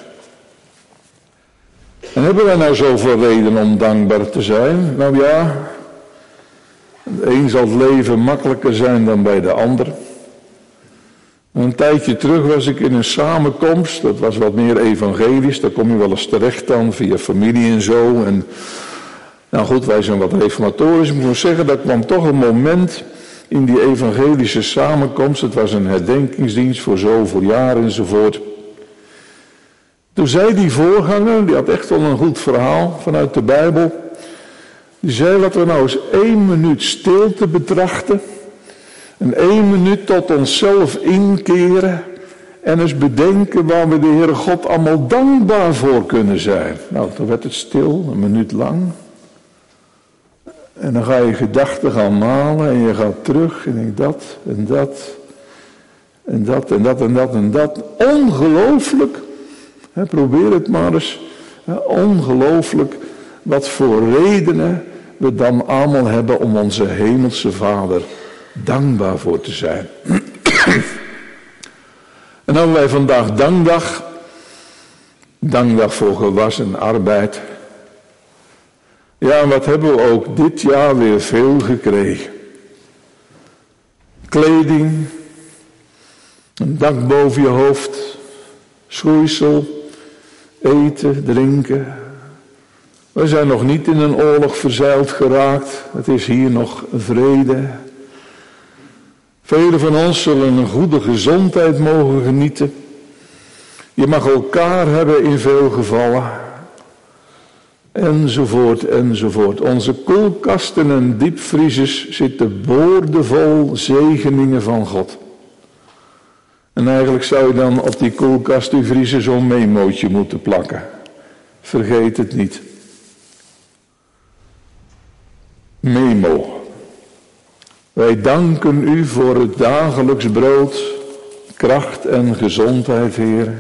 En hebben wij nou zoveel reden om dankbaar te zijn? Nou ja, de een zal het leven makkelijker zijn dan bij de ander. Een tijdje terug was ik in een samenkomst, dat was wat meer evangelisch, daar kom je wel eens terecht dan, via familie en zo. En, nou goed, wij zijn wat reformatorisch, ik moet zeggen, dat kwam toch een moment in die evangelische samenkomst, het was een herdenkingsdienst voor zoveel jaar enzovoort. Toen zei die voorganger, die had echt wel een goed verhaal vanuit de Bijbel, die zei: laten we nou eens 1 minuut stilte betrachten. En 1 minuut tot onszelf inkeren en eens bedenken waar we de Heere God allemaal dankbaar voor kunnen zijn. Nou, toen werd het stil, 1 minuut lang. En dan ga je gedachten gaan malen en je gaat terug en denk dat en dat en dat en dat en dat en dat. Ongelooflijk, probeer het maar eens, ongelooflijk wat voor redenen we dan allemaal hebben om onze hemelse Vader dankbaar voor te zijn. En dan hebben wij vandaag dankdag. Dankdag voor gewas en arbeid. Ja, en wat hebben we ook dit jaar weer veel gekregen. Kleding. Een dak boven je hoofd. Schoeisel. Eten, drinken. We zijn nog niet in een oorlog verzeild geraakt. Het is hier nog vrede. Velen van ons zullen een goede gezondheid mogen genieten. Je mag elkaar hebben in veel gevallen. Enzovoort, enzovoort. Onze koelkasten en diepvriezers zitten boordevol zegeningen van God. En eigenlijk zou je dan op die koelkast, die vriezer, zo'n memootje moeten plakken. Vergeet het niet. Memo. Wij danken u voor het dagelijks brood, kracht en gezondheid, Heer.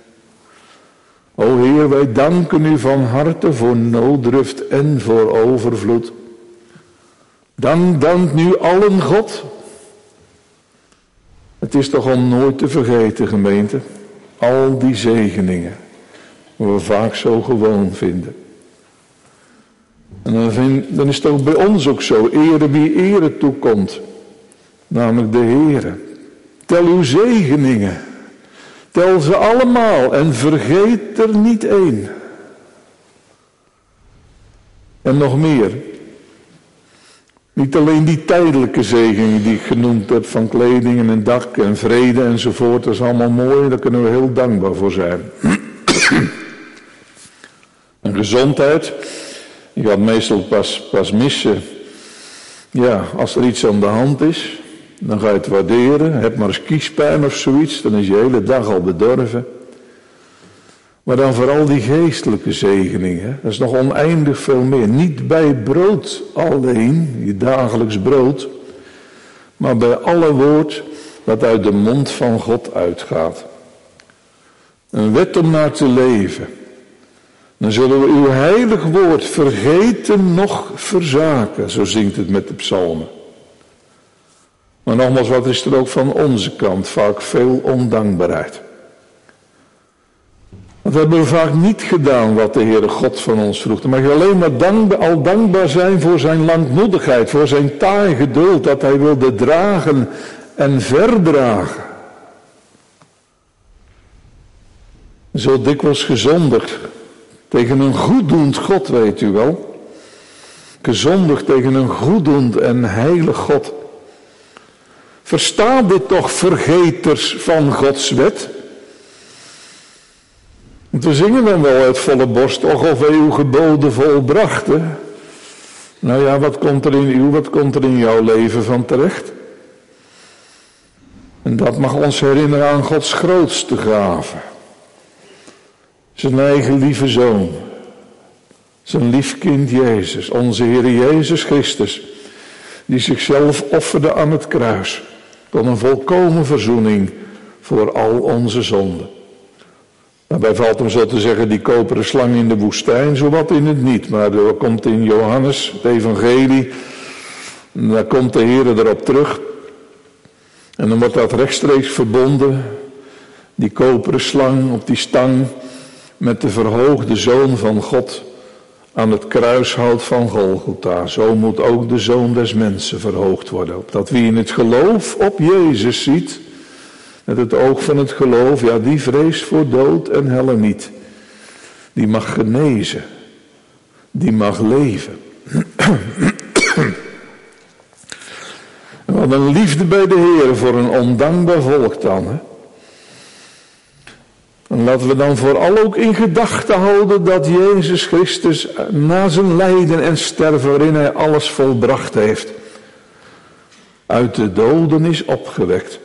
O Heer, wij danken u van harte voor nooddruft en voor overvloed. Dank nu allen God. Het is toch om nooit te vergeten, gemeente, al die zegeningen, die we vaak zo gewoon vinden. En dan is het ook bij ons ook zo, ere wie ere toekomt, namelijk de Heere. Tel uw zegeningen, tel ze allemaal en vergeet er niet één. En nog meer. Niet alleen die tijdelijke zegeningen die ik genoemd heb van kleding en een dak en vrede enzovoort, dat is allemaal mooi, daar kunnen we heel dankbaar voor zijn. En gezondheid, je gaat meestal pas missen, ja, als er iets aan de hand is, dan ga je het waarderen, heb maar eens kiespijn of zoiets, dan is je hele dag al bedorven. Maar dan vooral die geestelijke zegeningen, dat is nog oneindig veel meer. Niet bij brood alleen, je dagelijks brood, maar bij alle woord dat uit de mond van God uitgaat. Een wet om naar te leven. Dan zullen we uw heilig woord vergeten noch verzaken, zo zingt het met de psalmen. Maar nogmaals, wat is er ook van onze kant? Vaak veel ondankbaarheid. Dat hebben we vaak niet gedaan wat de Heere God van ons vroeg. Dan mag je alleen maar dankbaar zijn voor zijn langmoedigheid, voor zijn taai geduld, dat hij wilde dragen en verdragen. Zo dikwijls gezondigd tegen een goeddoend God, weet u wel. Gezondigd tegen een goeddoend en heilig God. Versta dit toch, vergeters van Gods wet? Want we zingen dan wel uit volle borst, och of wij uw geboden volbrachten. Nou ja, wat komt er in jouw leven van terecht? En dat mag ons herinneren aan Gods grootste gave. Zijn eigen lieve Zoon. Zijn lief kind Jezus, onze Heer Jezus Christus. Die zichzelf offerde aan het kruis. Tot een volkomen verzoening voor al onze zonden. Daarbij valt hem zo te zeggen die koperen slang in de woestijn, zowat in het niet. Maar er komt in Johannes, het evangelie, daar komt de Heer erop terug. En dan wordt dat rechtstreeks verbonden, die koperen slang op die stang, met de verhoogde Zoon van God aan het kruishout van Golgotha. Zo moet ook de Zoon des Mensen verhoogd worden. Opdat wie in het geloof op Jezus ziet, met het oog van het geloof, ja, die vreest voor dood en helle niet. Die mag genezen. Die mag leven. Wat een liefde bij de Heer voor een ondankbaar volk dan. Hè? En laten we dan vooral ook in gedachten houden dat Jezus Christus na zijn lijden en sterven, waarin hij alles volbracht heeft, uit de doden is opgewekt.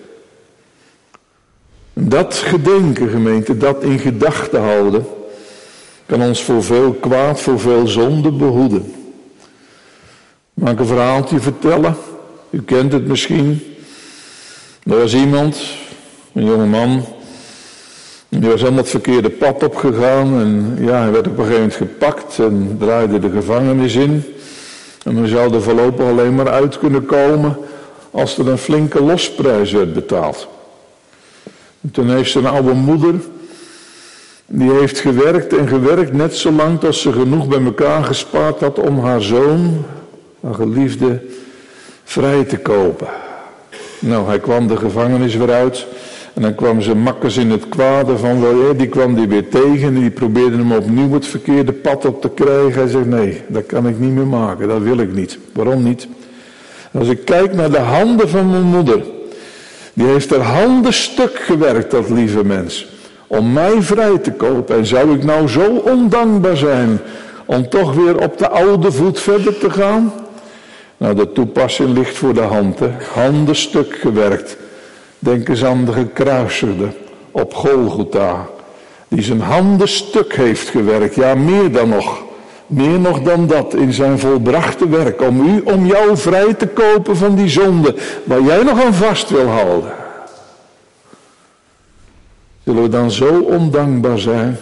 Dat gedenken, gemeente, dat in gedachten houden, kan ons voor veel kwaad, voor veel zonde behoeden. Mag ik een verhaaltje vertellen? U kent het misschien. Er was iemand, een jongeman, die was helemaal het verkeerde pad opgegaan. En ja, hij werd op een gegeven moment gepakt en draaide de gevangenis in. En hij zou er voorlopig alleen maar uit kunnen komen als er een flinke losprijs werd betaald. En toen heeft zijn oude moeder, die heeft gewerkt en gewerkt net zolang tot ze genoeg bij elkaar gespaard had om haar zoon, haar geliefde, vrij te kopen. Nou, hij kwam de gevangenis weer uit en dan kwamen zijn makkers in het kwade van die kwam die weer tegen en die probeerden hem opnieuw het verkeerde pad op te krijgen. Hij zegt, nee, dat kan ik niet meer maken, dat wil ik niet. Waarom niet? Als ik kijk naar de handen van mijn moeder, Die heeft er handen stuk gewerkt, dat lieve mens, om mij vrij te kopen. En zou ik nou zo ondankbaar zijn om toch weer op de oude voet verder te gaan? Nou, de toepassing ligt voor de hand, hè. Handen stuk gewerkt. Denk eens aan de gekruisigde op Golgotha, die zijn handen stuk heeft gewerkt. Ja, meer dan nog. Meer nog dan dat in zijn volbrachte werk. Om jou vrij te kopen van die zonde waar jij nog aan vast wil houden. Zullen we dan zo ondankbaar zijn?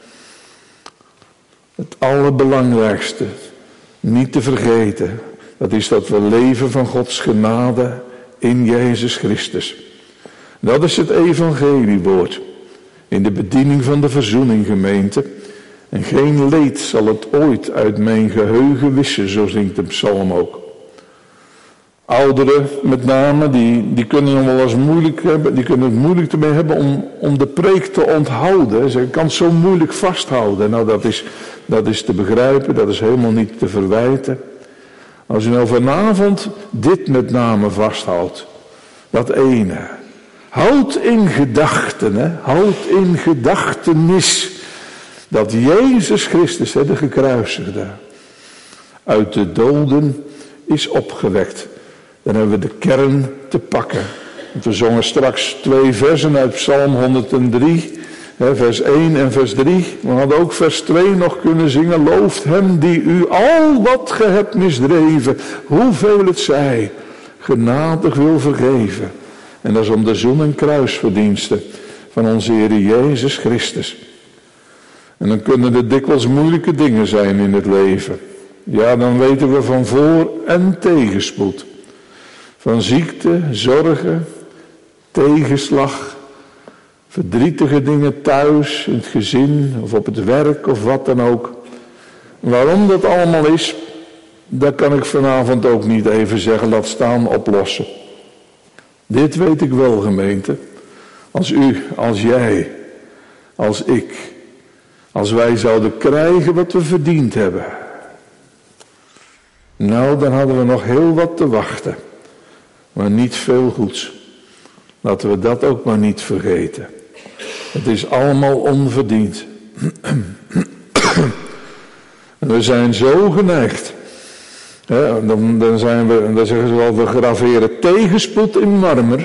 Het allerbelangrijkste, niet te vergeten, dat is dat we leven van Gods genade in Jezus Christus. Dat is het evangeliewoord. In de bediening van de verzoening, gemeente. En geen leed zal het ooit uit mijn geheugen wissen, zo zingt de psalm ook. Ouderen met name, die kunnen nog wel eens moeilijk hebben, die kunnen het moeilijk ermee hebben om de preek te onthouden. Ze kan het zo moeilijk vasthouden. Nou, dat is te begrijpen, dat is helemaal niet te verwijten. Als u nou vanavond dit met name vasthoudt, dat ene. Houd in gedachten, hè, houd in gedachtenis dat Jezus Christus, de gekruisigde, uit de doden is opgewekt. Dan hebben we de kern te pakken. We zongen straks 2 versen uit Psalm 103, vers 1 en vers 3. We hadden ook vers 2 nog kunnen zingen. Looft hem die u al wat ge hebt misdreven, hoeveel het zij, genadig wil vergeven. En dat is om de zoen- en kruisverdiensten van onze Heer Jezus Christus. En dan kunnen er dikwijls moeilijke dingen zijn in het leven. Ja, dan weten we van voor- en tegenspoed. Van ziekte, zorgen, tegenslag, verdrietige dingen thuis, in het gezin of op het werk of wat dan ook. Waarom dat allemaal is, dat kan ik vanavond ook niet even zeggen, laat staan oplossen. Dit weet ik wel, gemeente. Als u, als jij, als ik, als wij zouden krijgen wat we verdiend hebben. Nou, dan hadden we nog heel wat te wachten. Maar niet veel goeds. Laten we dat ook maar niet vergeten. Het is allemaal onverdiend. En we zijn zo geneigd. Dan zeggen ze wel, we graveren tegenspoed in marmer.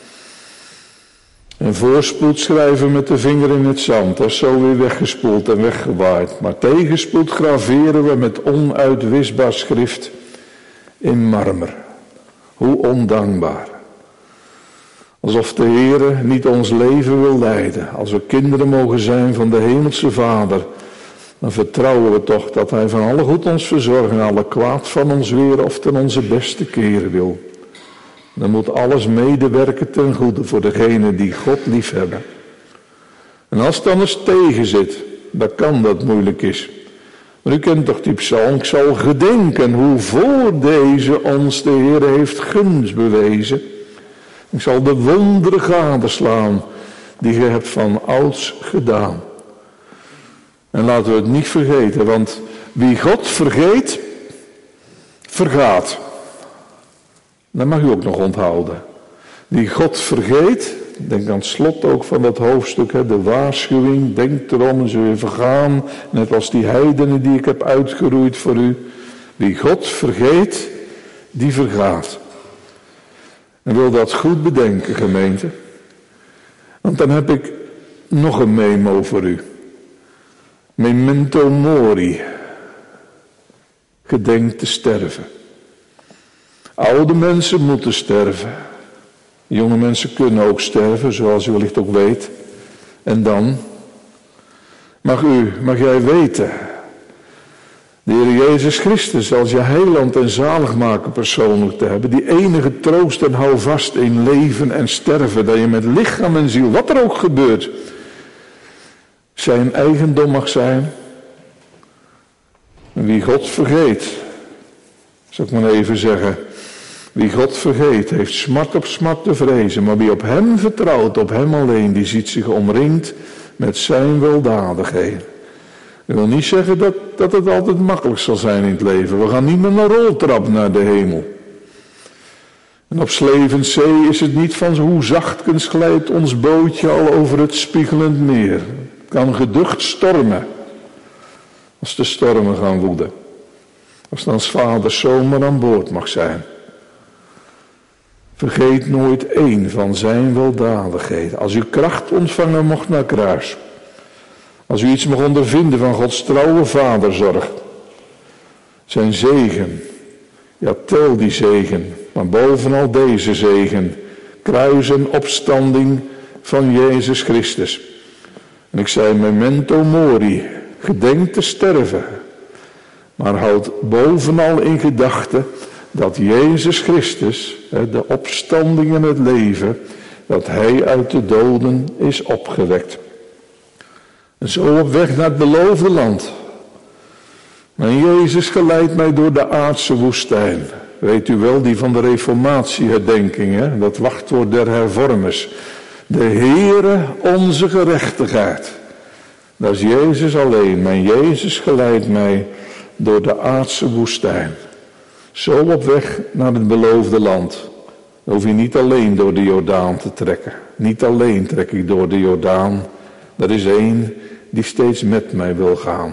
En voorspoed schrijven met de vinger in het zand. Dat is zo weer weggespoeld en weggewaaid. Maar tegenspoed graveren we met onuitwisbaar schrift in marmer. Hoe ondankbaar. Alsof de Heere niet ons leven wil leiden. Als we kinderen mogen zijn van de hemelse Vader, dan vertrouwen we toch dat Hij van alle goed ons verzorgen, alle kwaad van ons weren of ten onze beste keren wil. Dan moet alles medewerken ten goede voor degenen die God liefhebben. En als het dan eens tegen zit, dan kan dat moeilijk is. Maar u kent toch die psalm, ik zal gedenken hoe voor deze ons de Heer heeft gunst bewezen. Ik zal de wonderen gadeslaan die je hebt van ouds gedaan. En laten we het niet vergeten, want wie God vergeet, vergaat. Dat mag u ook nog onthouden. Wie God vergeet, denk aan het slot ook van dat hoofdstuk, de waarschuwing, denk erom en zul je vergaan, net als die heidenen die ik heb uitgeroeid voor u. Wie God vergeet, die vergaat. En wil dat goed bedenken, gemeente. Want dan heb ik nog een memo voor u. Memento mori. Gedenk te sterven. Oude mensen moeten sterven. Jonge mensen kunnen ook sterven, zoals u wellicht ook weet. En dan mag jij weten, de Heer Jezus Christus als je heiland en zaligmaker persoonlijk te hebben, die enige troost en houvast in leven en sterven, dat je met lichaam en ziel, wat er ook gebeurt, zijn eigendom mag zijn. En wie God vergeet, zal ik maar even zeggen, wie God vergeet, heeft smart op smart te vrezen. Maar wie op hem vertrouwt, op hem alleen, die ziet zich omringd met zijn weldadigheden. Ik wil niet zeggen dat het altijd makkelijk zal zijn in het leven. We gaan niet met een roltrap naar de hemel. En op Slevenzee is het niet van hoe zachtkens glijdt ons bootje al over het spiegelend meer. Het kan geducht stormen, als de stormen gaan woeden. Als dan 's vaders zomer aan boord mag zijn. Vergeet nooit één van zijn weldadigheden. Als u kracht ontvangen mocht naar kruis. Als u iets mag ondervinden van Gods trouwe vaderzorg. Zijn zegen. Ja, tel die zegen. Maar bovenal deze zegen. Kruis en opstanding van Jezus Christus. En ik zei memento mori. Gedenk te sterven. Maar houd bovenal in gedachten dat Jezus Christus, de opstanding en het leven, dat Hij uit de doden is opgewekt. En zo op weg naar het beloofde land. Mijn Jezus geleidt mij door de aardse woestijn. Weet u wel, die van de reformatieherdenking, hè? Dat wachtwoord der hervormers. De Heere onze gerechtigheid. Dat is Jezus alleen. Mijn Jezus geleidt mij door de aardse woestijn. Zo op weg naar het beloofde land. Dan hoef je niet alleen door de Jordaan te trekken. Niet alleen trek ik door de Jordaan. Er is één die steeds met mij wil gaan.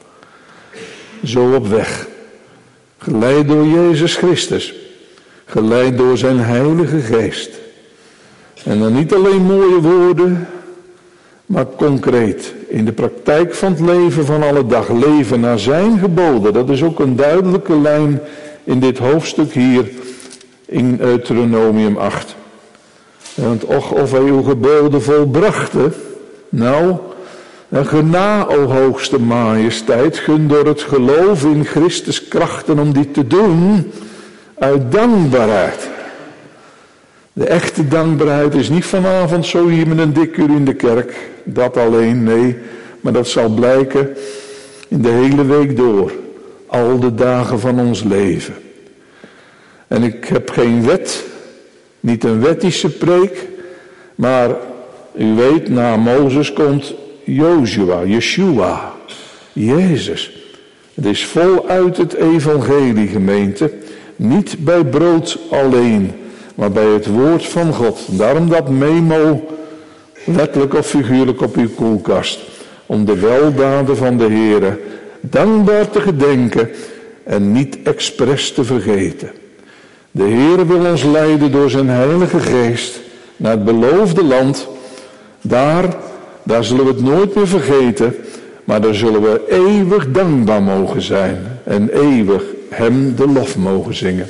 Zo op weg. Geleid door Jezus Christus. Geleid door zijn Heilige Geest. En dan niet alleen mooie woorden, maar concreet. In de praktijk van het leven van alle dag. Leven naar zijn geboden. Dat is ook een duidelijke lijn in dit hoofdstuk hier in Deuteronomium 8. Want och, of hij uw geboden volbrachten. Nou, en gena, o hoogste majesteit, gun door het geloof in Christus krachten om die te doen uit dankbaarheid. De echte dankbaarheid is niet vanavond zo hier met een dik uur in de kerk. Dat alleen, nee. Maar dat zal blijken in de hele week door. Al de dagen van ons leven. En ik heb geen wet. Niet een wettische preek. Maar u weet, na Mozes komt Yeshua. Jezus. Het is voluit het evangelie, gemeente. Niet bij brood alleen, maar bij het woord van God. Daarom dat memo, letterlijk of figuurlijk op uw koelkast. Om de weldaden van de Heere dankbaar te gedenken en niet expres te vergeten. De Heere wil ons leiden door zijn Heilige Geest naar het beloofde land. Daar zullen we het nooit meer vergeten, maar daar zullen we eeuwig dankbaar mogen zijn en eeuwig hem de lof mogen zingen.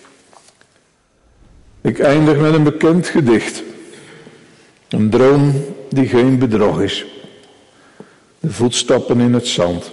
Ik eindig met een bekend gedicht. Een droom die geen bedrog is. De voetstappen in het zand.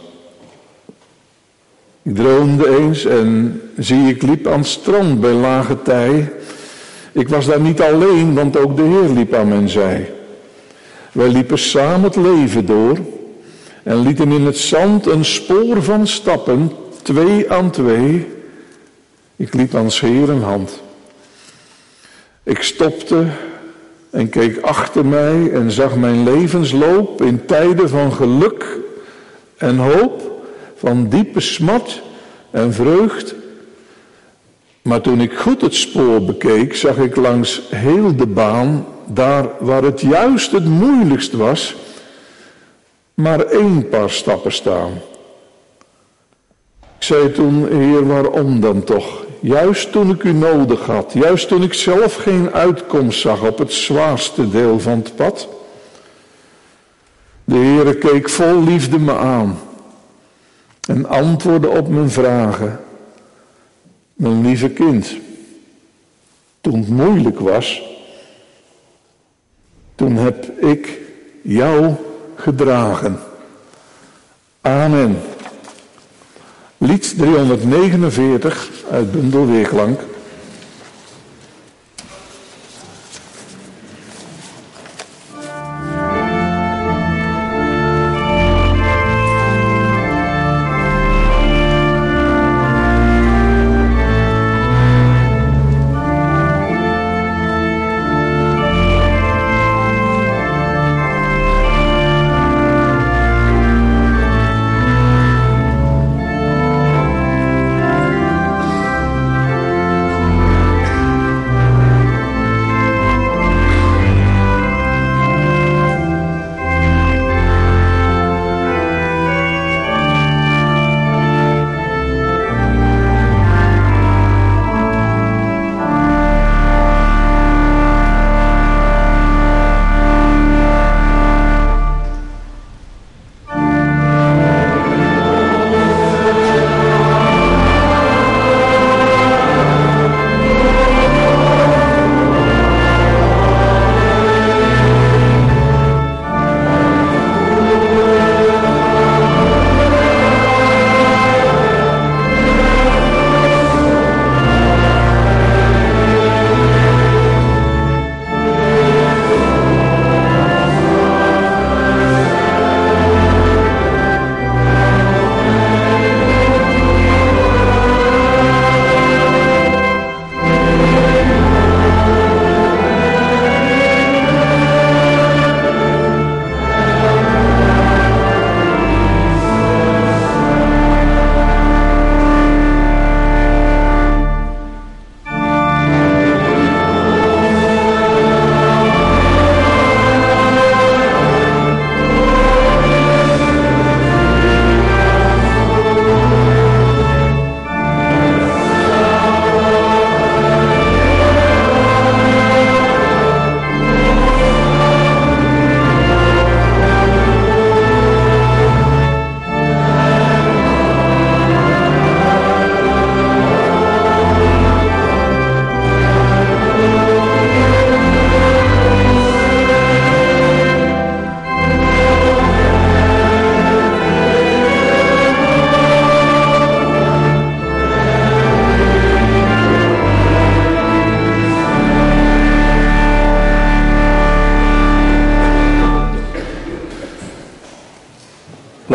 Ik droomde eens en ik liep aan het strand bij lage tij. Ik was daar niet alleen, want ook de Heer liep aan mijn zij. Wij liepen samen het leven door en lieten in het zand een spoor van stappen, 2 aan 2. Ik liep aan 's Heeren hand. Ik stopte en keek achter mij en zag mijn levensloop in tijden van geluk en hoop, van diepe smart en vreugd. Maar toen ik goed het spoor bekeek, zag ik langs heel de baan, daar waar het juist het moeilijkst was, maar 1 paar stappen staan. Ik zei toen, Heer, waarom dan toch? Juist toen ik u nodig had, juist toen ik zelf geen uitkomst zag op het zwaarste deel van het pad. De Heere keek vol liefde me aan en antwoordde op mijn vragen. Mijn lieve kind, toen het moeilijk was, toen heb ik jou gedragen. Amen. Lied 349 uit bundel Weerklank.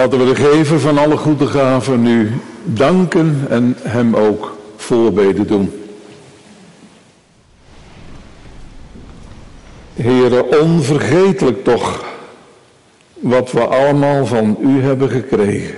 Laten we de gever van alle goede gaven nu danken en hem ook voorbeden doen. Heere, onvergetelijk toch wat we allemaal van u hebben gekregen.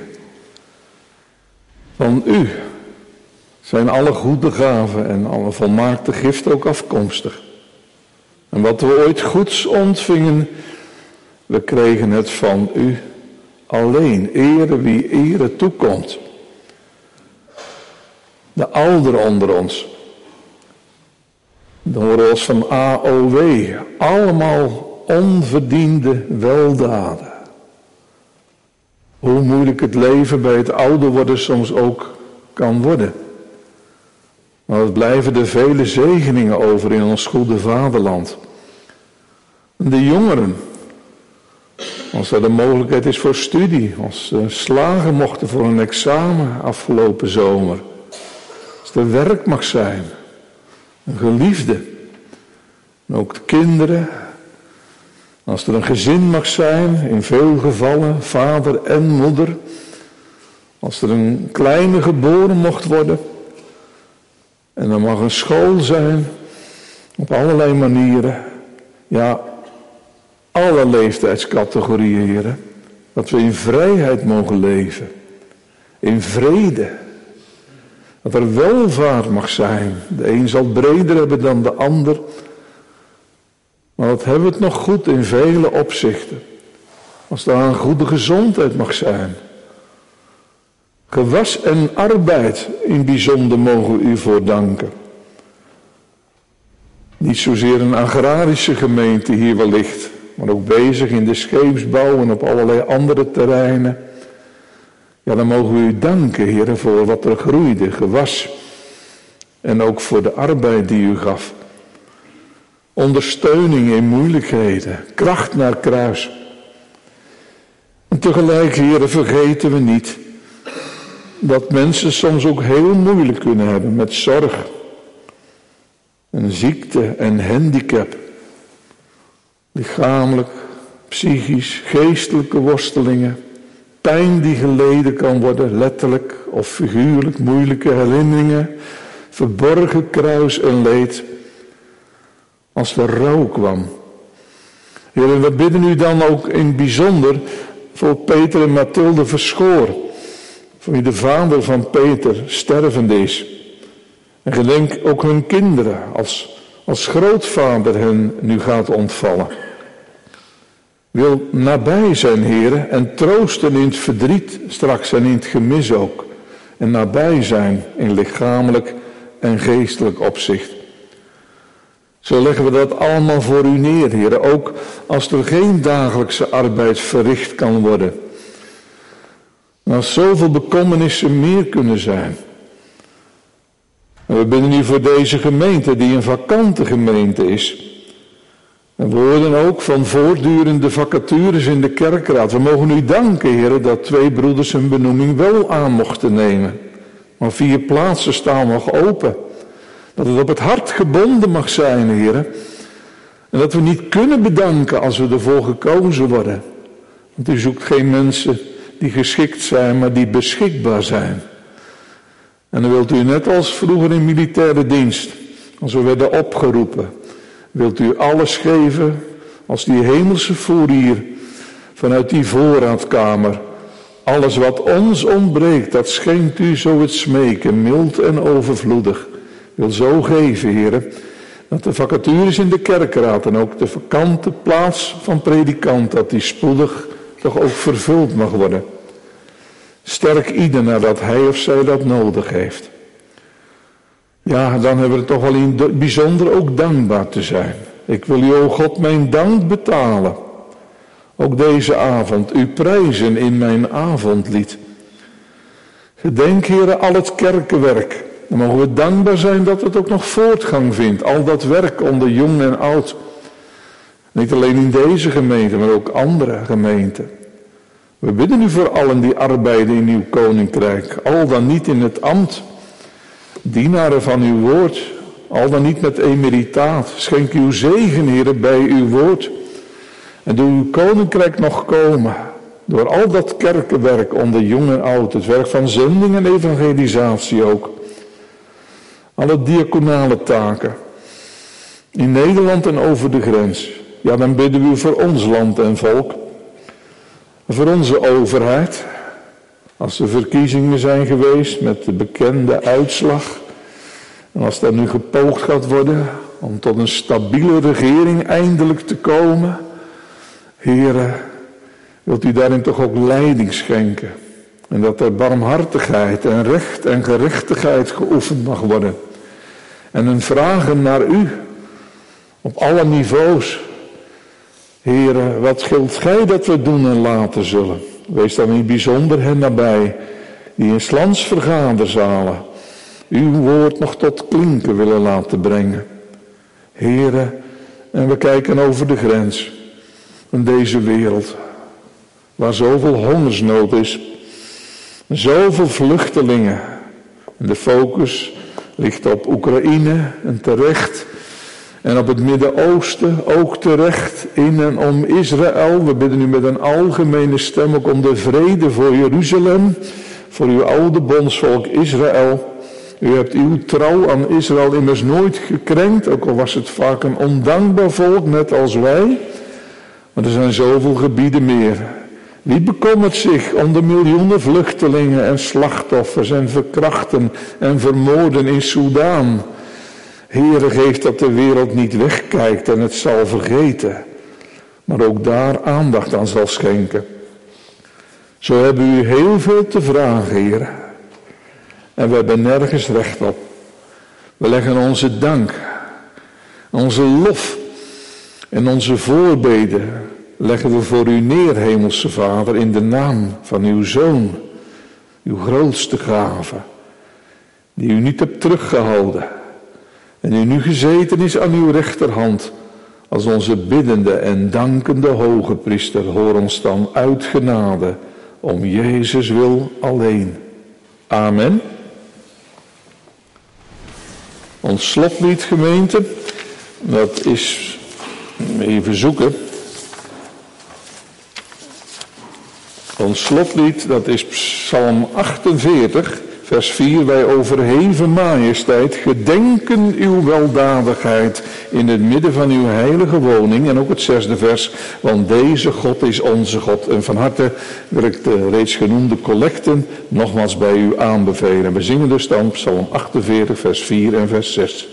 Van u zijn alle goede gaven en alle volmaakte gift ook afkomstig. En wat we ooit goeds ontvingen, we kregen het van u alleen. Ere wie ere toekomt. De ouderen onder ons. De horen van AOW. Allemaal onverdiende weldaden. Hoe moeilijk het leven bij het ouder worden soms ook kan worden. Maar het blijven er vele zegeningen over in ons goede vaderland. De jongeren, als er de mogelijkheid is voor studie, als ze slagen mochten voor een examen afgelopen zomer. Als er werk mag zijn, een geliefde. En ook de kinderen. Als er een gezin mag zijn, in veel gevallen vader en moeder. Als er een kleine geboren mocht worden. En er mag een school zijn, op allerlei manieren. Ja, alle leeftijdscategorieën, heren. Dat we in vrijheid mogen leven. In vrede. Dat er welvaart mag zijn. De een zal breder hebben dan de ander. Maar dat hebben we het nog goed in vele opzichten. Als er een goede gezondheid mag zijn. Gewas en arbeid in bijzonder mogen we u voor danken. Niet zozeer een agrarische gemeente hier wellicht, maar ook bezig in de scheepsbouw en op allerlei andere terreinen. Ja, dan mogen we u danken, heren, voor wat er groeide, gewas. En ook voor de arbeid die u gaf. Ondersteuning in moeilijkheden, kracht naar kruis. En tegelijk, heren, vergeten we niet dat mensen soms ook heel moeilijk kunnen hebben met zorg. En ziekte en handicap. Lichamelijk, psychisch, geestelijke worstelingen. Pijn die geleden kan worden, letterlijk of figuurlijk, moeilijke herinneringen. Verborgen kruis en leed. Als de rouw kwam. Heer, we bidden u dan ook in bijzonder voor Peter en Mathilde Verschoor. Voor wie de vader van Peter stervend is. En gedenk ook hun kinderen als grootvader hen nu gaat ontvallen. Wil nabij zijn, heren, en troosten in het verdriet straks en in het gemis ook. En nabij zijn in lichamelijk en geestelijk opzicht. Zo leggen we dat allemaal voor u neer, heren, ook als er geen dagelijkse arbeid verricht kan worden. En als zoveel bekommernissen meer kunnen zijn. En we bidden u voor deze gemeente, die een vakante gemeente is. En we horen ook van voortdurende vacatures in de kerkraad. We mogen u danken, heren, dat 2 broeders hun benoeming wel aan mochten nemen. Maar 4 plaatsen staan nog open. Dat het op het hart gebonden mag zijn, heren. En dat we niet kunnen bedanken als we ervoor gekozen worden. Want u zoekt geen mensen die geschikt zijn, maar die beschikbaar zijn. En dan wilt u net als vroeger in militaire dienst, als we werden opgeroepen, wilt u alles geven als die hemelse fourier vanuit die voorraadkamer. Alles wat ons ontbreekt, dat schenkt u zo het smeken, mild en overvloedig. Wil zo geven, heren, dat de vacatures in de kerkraad en ook de vakante plaats van predikant, dat die spoedig toch ook vervuld mag worden. Sterk ieder nadat hij of zij dat nodig heeft. Ja, dan hebben we toch wel in het bijzonder ook dankbaar te zijn. Ik wil u, o God, mijn dank betalen. Ook deze avond, u prijzen in mijn avondlied. Gedenk, heren, al het kerkenwerk. Dan mogen we dankbaar zijn dat het ook nog voortgang vindt. Al dat werk onder jong en oud. Niet alleen in deze gemeente, maar ook andere gemeenten. We bidden u voor allen die arbeiden in uw koninkrijk. Al dan niet in het ambt. Dienaren van uw woord. Al dan niet met emeritaat. Schenk uw zegen, heren, bij uw woord. En doe uw koninkrijk nog komen. Door al dat kerkenwerk onder jong en oud, het werk van zending en evangelisatie ook. Alle diaconale taken. In Nederland en over de grens. Ja, dan bidden we voor ons land en volk. Voor onze overheid. Als er verkiezingen zijn geweest met de bekende uitslag. En als daar nu gepoogd gaat worden om tot een stabiele regering eindelijk te komen. Heere, wilt u daarin toch ook leiding schenken. En dat er barmhartigheid en recht en gerechtigheid geoefend mag worden. En een vragen naar u. Op alle niveaus. Heere, wat scheelt gij dat we doen en laten zullen? Wees dan in bijzonder hen nabij, die in 's lands vergaderzalen uw woord nog tot klinken willen laten brengen. Heere, en we kijken over de grens in deze wereld, waar zoveel hongersnood is, zoveel vluchtelingen. En de focus ligt op Oekraïne en terecht. En op het Midden-Oosten ook terecht, in en om Israël. We bidden nu met een algemene stem ook om de vrede voor Jeruzalem, voor uw oude bondsvolk Israël. U hebt uw trouw aan Israël immers nooit gekrenkt, ook al was het vaak een ondankbaar volk, net als wij. Maar er zijn zoveel gebieden meer. Wie bekommert zich om de miljoenen vluchtelingen en slachtoffers en verkrachten en vermoorden in Soudaan? Heere, geef dat de wereld niet wegkijkt en het zal vergeten, maar ook daar aandacht aan zal schenken. Zo hebben u heel veel te vragen, Heere. En we hebben nergens recht op. We leggen onze dank, onze lof en onze voorbeden leggen we voor u neer, Hemelse Vader, in de naam van uw Zoon, uw grootste gave, die u niet hebt teruggehouden. En die nu gezeten is aan uw rechterhand, als onze biddende en dankende hoge priester, hoor ons dan uit genade, om Jezus wil alleen. Amen. Ons slotlied, gemeente, dat is, even zoeken. Ons slotlied, dat is Psalm 48, vers 4. Wij overheven majesteit, gedenken uw weldadigheid in het midden van uw heilige woning. En ook het 6e vers, want deze God is onze God. En van harte wil ik de reeds genoemde collecten nogmaals bij u aanbevelen. We zingen dus dan Psalm 48, vers 4 en vers 6.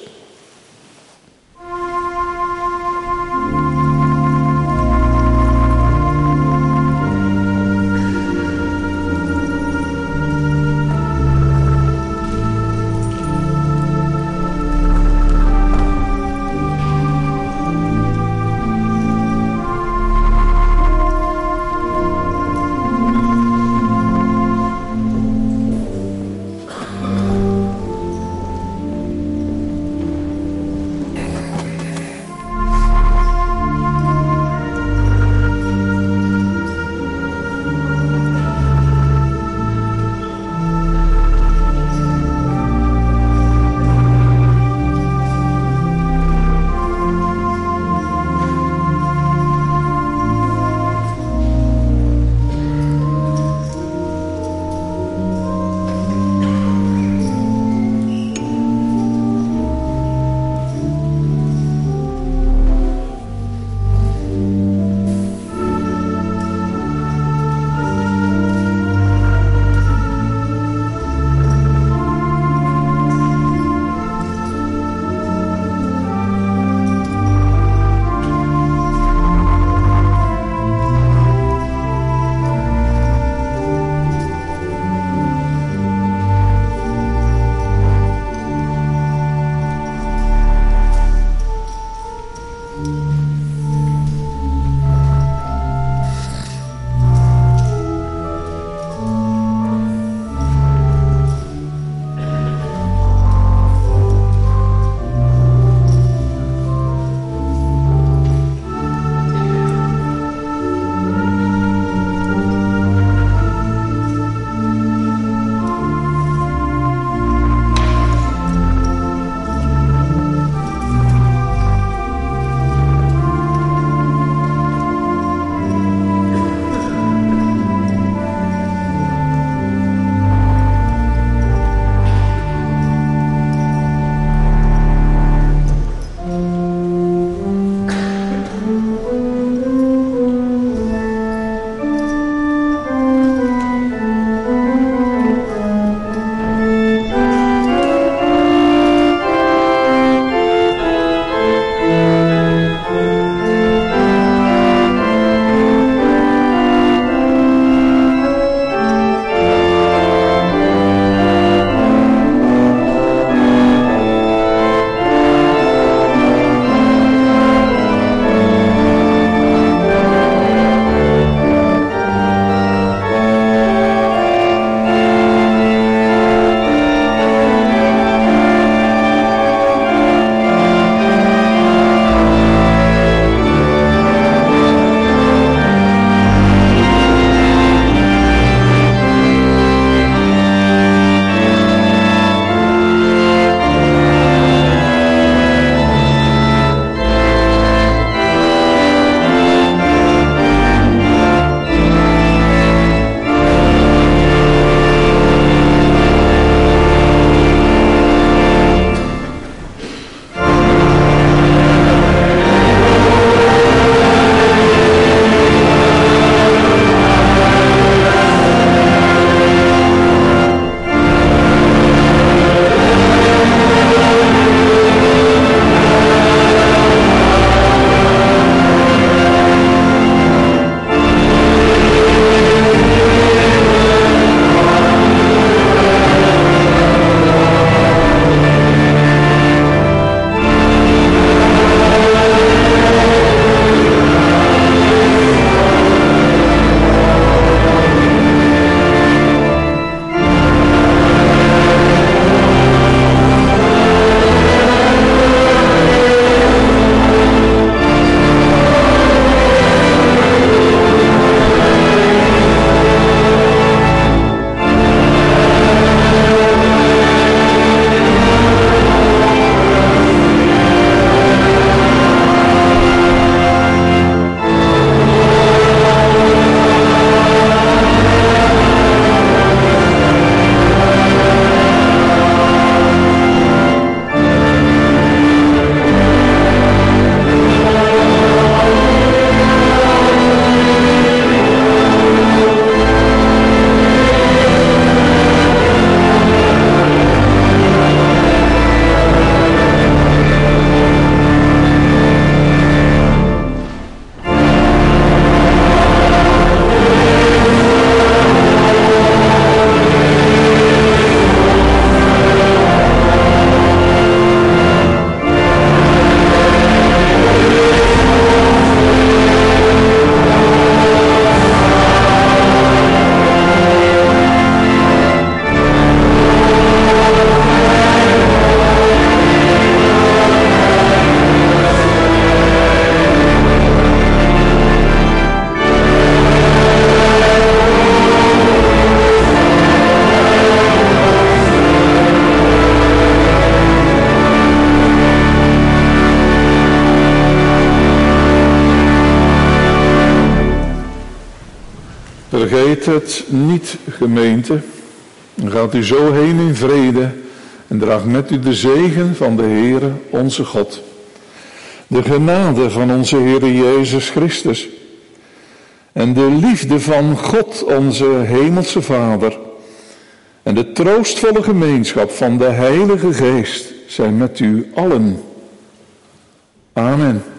Vergeet het niet, gemeente. Dan gaat u zo heen in vrede en draagt met u de zegen van de Heere onze God. De genade van onze Heere Jezus Christus en de liefde van God onze Hemelse Vader en de troostvolle gemeenschap van de Heilige Geest zijn met u allen. Amen.